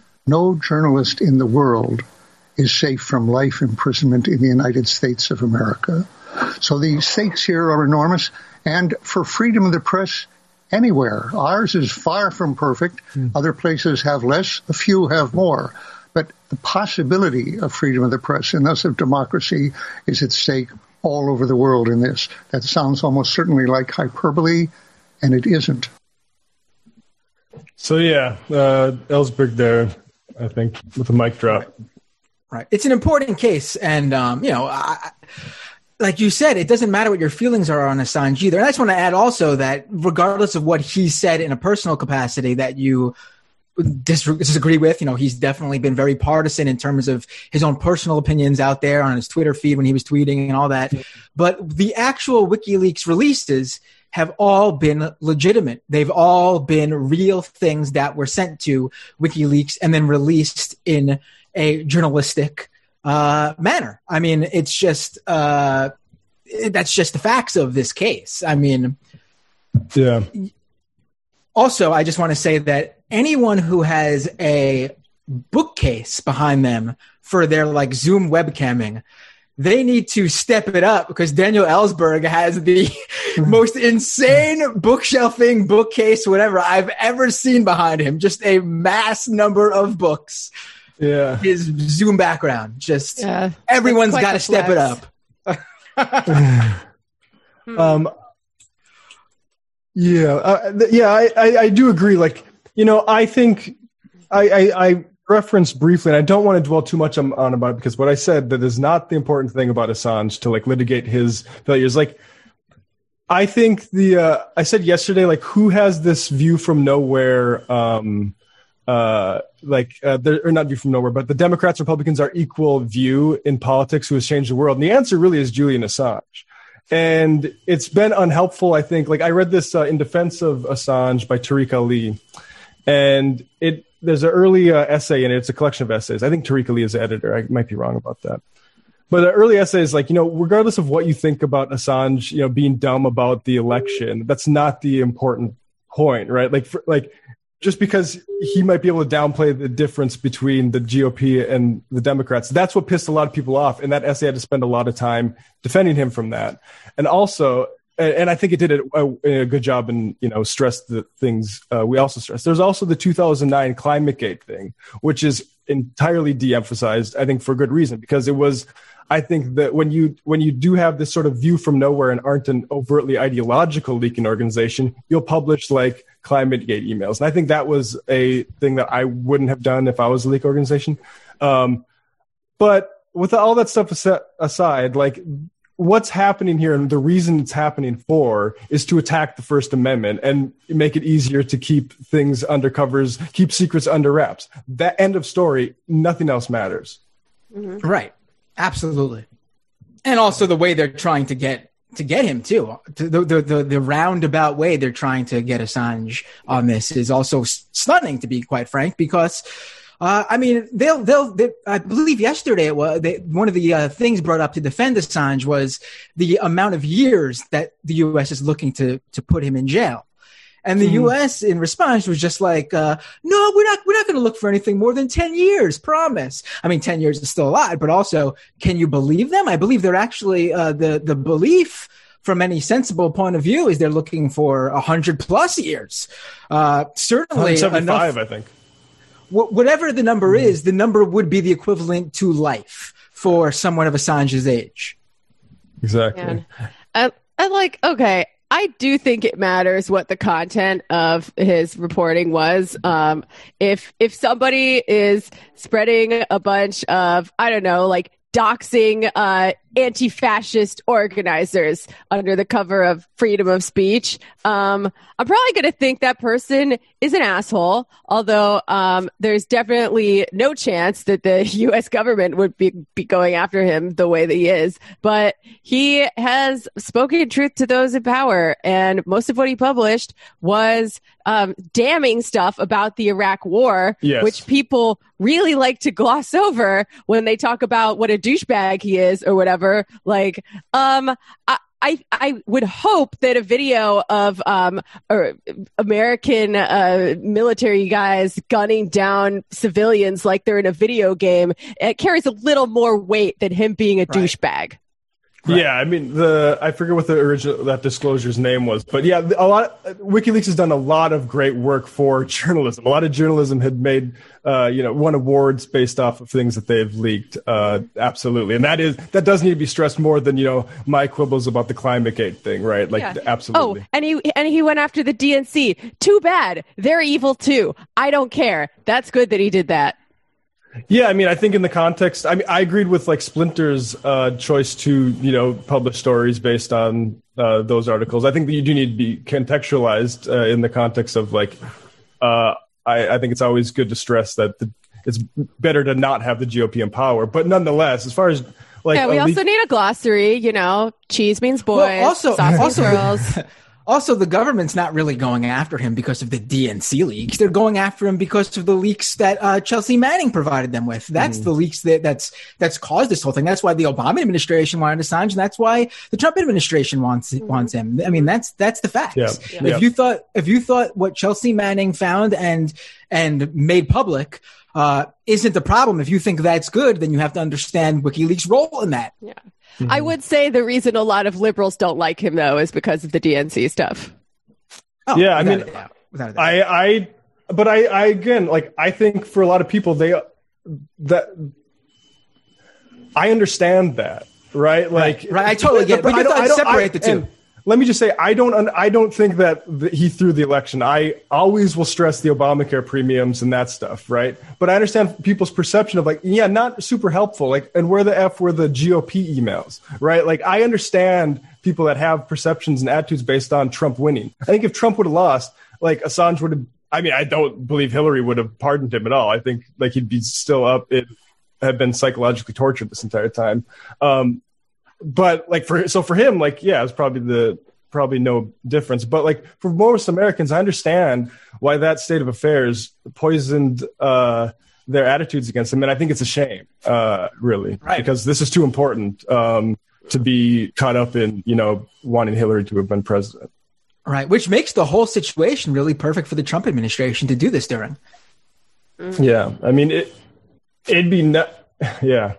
no journalist in the world is safe from life imprisonment in the United States of America. So the stakes here are enormous, and for freedom of the press anywhere. Ours is far from perfect. Other places have less, a few have more. But the possibility of freedom of the press and thus of democracy is at stake all over the world in this. That sounds almost certainly like hyperbole, and it isn't. So, Ellsberg there, I think, with a mic drop. Right. It's an important case. And, like you said, it doesn't matter what your feelings are on Assange either. And I just want to add also that regardless of what he said in a personal capacity that you disagree with, he's definitely been very partisan in terms of his own personal opinions out there on his Twitter feed when he was tweeting and all that. But the actual WikiLeaks releases have all been legitimate. They've all been real things that were sent to WikiLeaks and then released in a journalistic manner. I mean, it's just that's just the facts of this case. I mean, yeah. Also, I just want to say that anyone who has a bookcase behind them for their Zoom webcamming, they need to step it up because Daniel Ellsberg has the most insane bookshelving, bookcase, whatever I've ever seen behind him. Just a mass number of books. Yeah. His Zoom background. Just everyone's got to step it up. I do agree. I think I referenced briefly, and I don't want to dwell too much on about it, because what I said, that is not the important thing about Assange to like litigate his failures. Like, I think I said yesterday, like, who has this view from nowhere, or not view from nowhere, but the Democrats, Republicans are equal view in politics who has changed the world? And the answer really is Julian Assange. And it's been unhelpful, I think. Like, I read this In Defense of Assange by Tariq Ali, and there's an early essay in it. It's a collection of essays. I think Tariq Ali is the editor. I might be wrong about that. But the early essay is like, regardless of what you think about Assange, being dumb about the election, that's not the important point, right? Like, just because he might be able to downplay the difference between the GOP and the Democrats, that's what pissed a lot of people off. And that essay had to spend a lot of time defending him from that. And also, and I think it did a good job and, stressed the things we also stressed. There's also the 2009 ClimateGate thing, which is entirely de-emphasized, I think, for good reason, because it was, I think that when you do have this sort of view from nowhere and aren't an overtly ideological leaking organization, you'll publish like ClimateGate emails. And I think that was a thing that I wouldn't have done if I was a leak organization. But with all that stuff aside, like, what's happening here, and the reason it's happening for, is to attack the First Amendment and make it easier to keep things under covers, keep secrets under wraps. That end of story. Nothing else matters. Mm-hmm. Right. Absolutely. And also the way they're trying to get him too. The roundabout way they're trying to get Assange on this is also stunning, to be quite frank, because I believe yesterday one of the things brought up to defend Assange was the amount of years that the U.S. is looking to put him in jail. And the U.S. in response was just like, no, we're not going to look for anything more than 10 years, promise. I mean, 10 years is still a lot, but also, can you believe them? I believe they're actually, the belief from any sensible point of view is they're looking for 100+ years. Certainly 175, enough, I think. Whatever the number is, the number would be the equivalent to life for someone of Assange's age. Exactly. And okay, I do think it matters what the content of his reporting was. If somebody is spreading a bunch of, I don't know, like doxing anti-fascist organizers under the cover of freedom of speech, I'm probably going to think that person is an asshole, although there's definitely no chance that the U.S. government would be going after him the way that he is. But he has spoken truth to those in power, and most of what he published was damning stuff about the Iraq War, yes, which people really like to gloss over when they talk about what a douchebag he is or whatever. Like, I would hope that a video of American military guys gunning down civilians like they're in a video game, it carries a little more weight than him being a douchebag. Right. Yeah, I mean, I forget what the original that disclosure's name was, but yeah, WikiLeaks has done a lot of great work for journalism. A lot of journalism had made, won awards based off of things that they've leaked. Absolutely, and that does need to be stressed more than my quibbles about the ClimateGate thing, right? Like, yeah. Absolutely. Oh, and he went after the DNC. Too bad, they're evil too. I don't care. That's good that he did that. Yeah, I mean, I think in the context, I agreed with like Splinter's choice to, publish stories based on those articles. I think that you do need to be contextualized in the context of like, I think it's always good to stress that it's better to not have the GOP in power. But nonetheless, as far as like, we also need a glossary. Cheese means boys, well, sauce means girls. Also, the government's not really going after him because of the DNC leaks. They're going after him because of the leaks that Chelsea Manning provided them with. That's the leaks that's caused this whole thing. That's why the Obama administration wanted Assange, and that's why the Trump administration wants him. I mean, that's the facts. Yeah. If you thought what Chelsea Manning found and made public isn't the problem, if you think that's good, then you have to understand WikiLeaks' role in that. Yeah. Mm-hmm. I would say the reason a lot of liberals don't like him, though, is because of the DNC stuff. Oh, yeah, I mean, I again, like, I think for a lot of people, I understand that, right? Like, right. I totally get it. But you thought separate the two. let me just say, I don't think that he threw the election. I always will stress the Obamacare premiums and that stuff, right? But I understand people's perception of like, yeah, not super helpful. Like, and where the F were the GOP emails, right? Like, I understand people that have perceptions and attitudes based on Trump winning. I think if Trump would have lost, like Assange would have, I mean, I don't believe Hillary would have pardoned him at all. I think like he'd be still up, had been psychologically tortured this entire time. But like for him, like, yeah, it's probably no difference. But like for most Americans, I understand why that state of affairs poisoned their attitudes against him. And I think it's a shame, really, right, because this is too important to be caught up in, wanting Hillary to have been president. Right. Which makes the whole situation really perfect for the Trump administration to do this during. Yeah. I mean, it'd be yeah.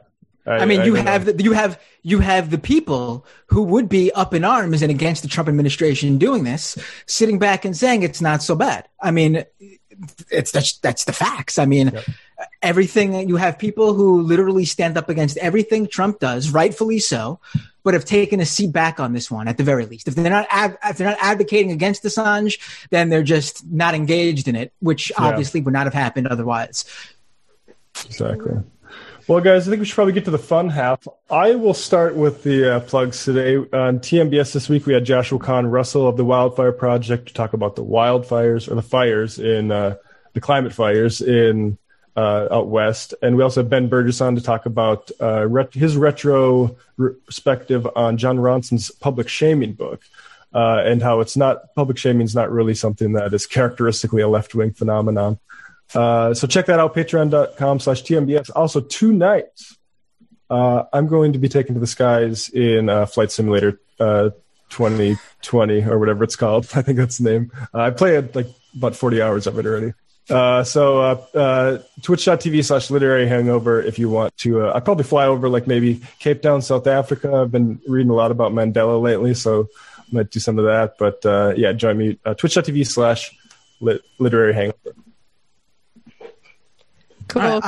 You have the people who would be up in arms and against the Trump administration doing this, sitting back and saying it's not so bad. I mean, that's the facts. I mean, everything, you have people who literally stand up against everything Trump does, rightfully so, but have taken a seat back on this one at the very least. If they're not advocating against Assange, then they're just not engaged in it, which obviously would not have happened otherwise. Exactly. Well, guys, I think we should probably get to the fun half. I will start with the plugs today. On TMBS this week, we had Joshua Kahn Russell of the Wildfire Project to talk about the wildfires, or the fires in the climate fires in out west. And we also have Ben Burgess on to talk about his retrospective on Jon Ronson's public shaming book, and how public shaming is not really something that is characteristically a left-wing phenomenon. So check that out, patreon.com/TMBS. Also, tonight, I'm going to be taken to the skies in Flight Simulator 2020 or whatever it's called. I think that's the name. I played like about 40 hours of it already. So twitch.tv/literary hangover if you want to. I'll probably fly over like maybe Cape Town, South Africa. I've been reading a lot about Mandela lately, so I might do some of that. But yeah, join me, twitch.tv/literary hangover. Cool.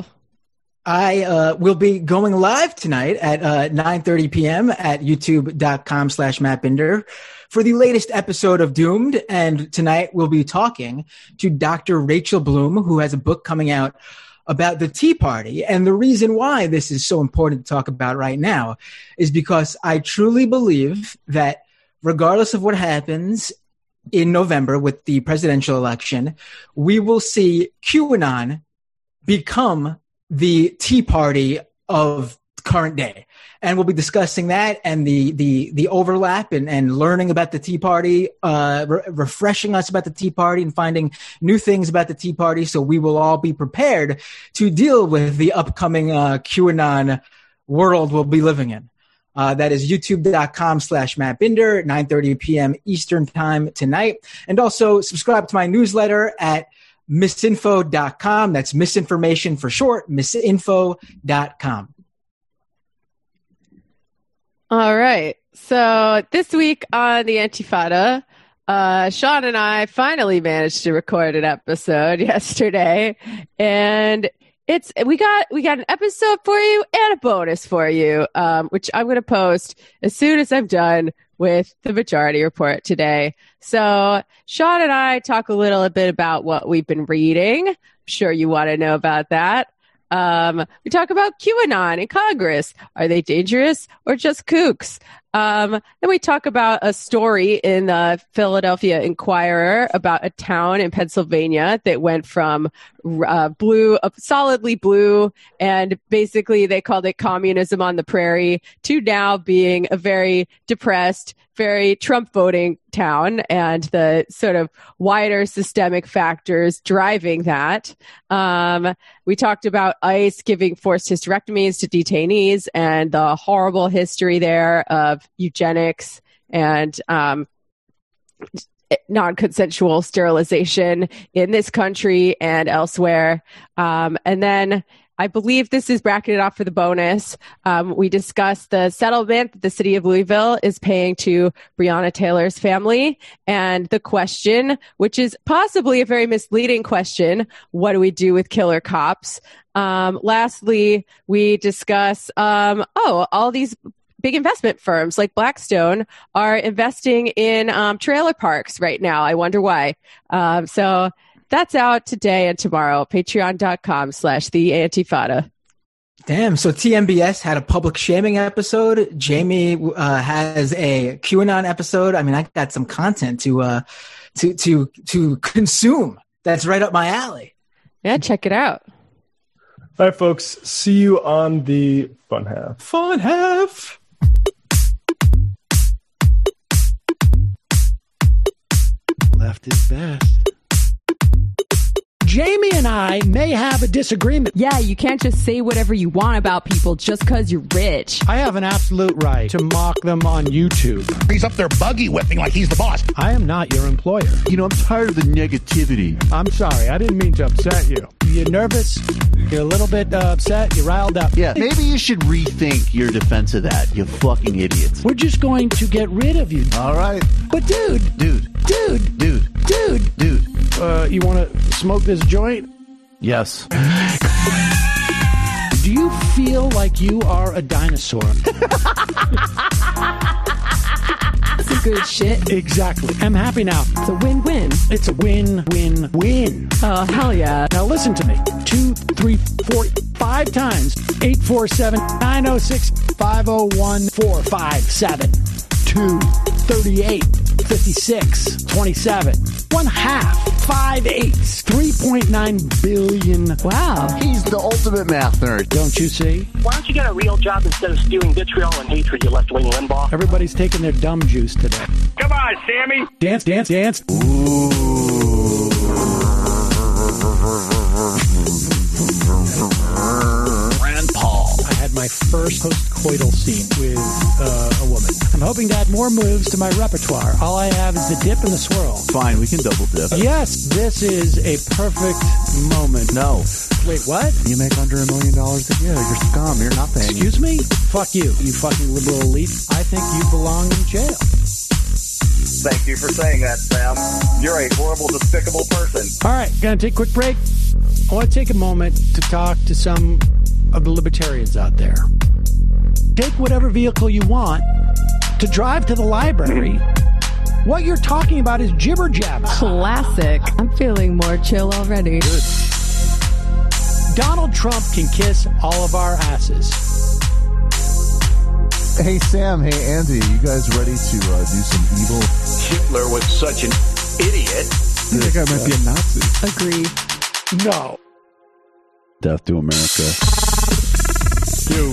I will be going live tonight at 9:30 p.m. at youtube.com/MattBinder for the latest episode of Doomed. And tonight we'll be talking to Dr. Rachel Bloom, who has a book coming out about the Tea Party. And the reason why this is so important to talk about right now is because I truly believe that regardless of what happens in November with the presidential election, we will see QAnon become the Tea Party of current day. And we'll be discussing that and the overlap and learning about the Tea Party, refreshing us about the Tea Party and finding new things about the Tea Party. So we will all be prepared to deal with the upcoming QAnon world we'll be living in. That is youtube.com/MattBinder at 9:30 p.m. Eastern time tonight. And also subscribe to my newsletter at misinfo.com. That's misinformation for short, misinfo.com. All right. So this week on the Antifada, Sean and I finally managed to record an episode yesterday, and we got an episode for you and a bonus for you, which I'm going to post as soon as I'm done with the Majority Report today. So Sean and I talk a little bit about what we've been reading. I'm sure you want to know about that. We talk about QAnon in Congress. Are they dangerous or just kooks? Then we talk about a story in the Philadelphia Inquirer about a town in Pennsylvania that went from solidly blue, and basically they called it communism on the prairie, to now being a very depressed, very Trump voting town, and the sort of wider systemic factors driving that. We talked about ICE giving forced hysterectomies to detainees and the horrible history there of eugenics and non-consensual sterilization in this country and elsewhere. And then I believe this is bracketed off for the bonus. We discussed the settlement that the city of Louisville is paying to Breonna Taylor's family, and the question, which is possibly a very misleading question, what do we do with killer cops? Lastly, we discuss, all these big investment firms like Blackstone are investing in trailer parks right now. I wonder why. So that's out today and tomorrow. Patreon.com/theantifada. Damn. So TMBS had a public shaming episode. Jamie has a QAnon episode. I mean, I got some content to consume. That's right up my alley. Yeah, check it out. All right, folks. See you on the fun half. Fun half. Left is best. Jamie and I may have a disagreement. Yeah, you can't just say whatever you want about people just because you're rich. I have an absolute right to mock them on YouTube. He's up there buggy whipping like he's the boss. I am not your employer. You know, I'm tired of the negativity. I'm sorry, I didn't mean to upset you. You're nervous, you're a little bit upset, you're riled up. Yeah, maybe you should rethink your defense of that, you fucking idiots. We're just going to get rid of you. All right. But dude, you want to smoke this joint? Yes. Do you feel like you are a dinosaur? That's a good shit. Exactly. I'm happy now. It's a win-win. It's a win-win-win. Oh, hell yeah. Now listen to me. 2, 3, 4, 5 times. 847-906-501-457. 2, 38, 56, 27. 1/2, 5 8s, 3.9 billion. Wow. He's the ultimate math nerd. Don't you see? Why don't you get a real job instead of spewing vitriol and hatred, you left-wing Limbaugh? Everybody's taking their dumb juice today. Come on, Sammy! Dance, dance, dance. Rand Paul. I had my first post-coital scene with a woman. I'm hoping to add more moves to my repertoire. All I have is the dip and the swirl. Fine, we can double dip. Yes, this is a perfect moment. No. Wait, what? You make under $1 million a year. You're scum. You're nothing. Excuse me? Fuck you, you fucking liberal elite. I think you belong in jail. Thank you for saying that, Sam. You're a horrible, despicable person. All right, gonna take a quick break. I want to take a moment to talk to some of the libertarians out there. Take whatever vehicle you want to drive to the library. What you're talking about is jibber jabber. Classic. I'm feeling more chill already. Good. Donald Trump can kiss all of our asses. Hey, Sam. Hey, Andy. You guys ready to do some evil? Hitler was such an idiot. That guy might be a Nazi. Agree. No. Death to America. You.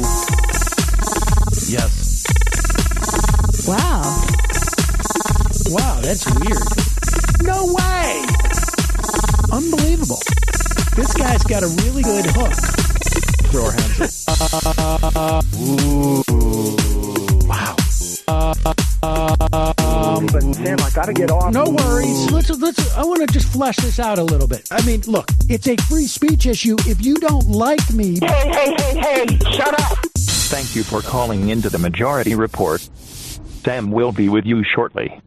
Yes. Wow. Wow, that's weird. No way! Unbelievable. This guy's got a really good hook. Throw our hands up. Ooh. Wow. But Sam, I gotta get off. No worries. Let's. I want to just flesh this out a little bit. I mean, look, it's a free speech issue. If you don't like me, Hey! Shut up! Thank you for calling into the Majority Report. Sam will be with you shortly.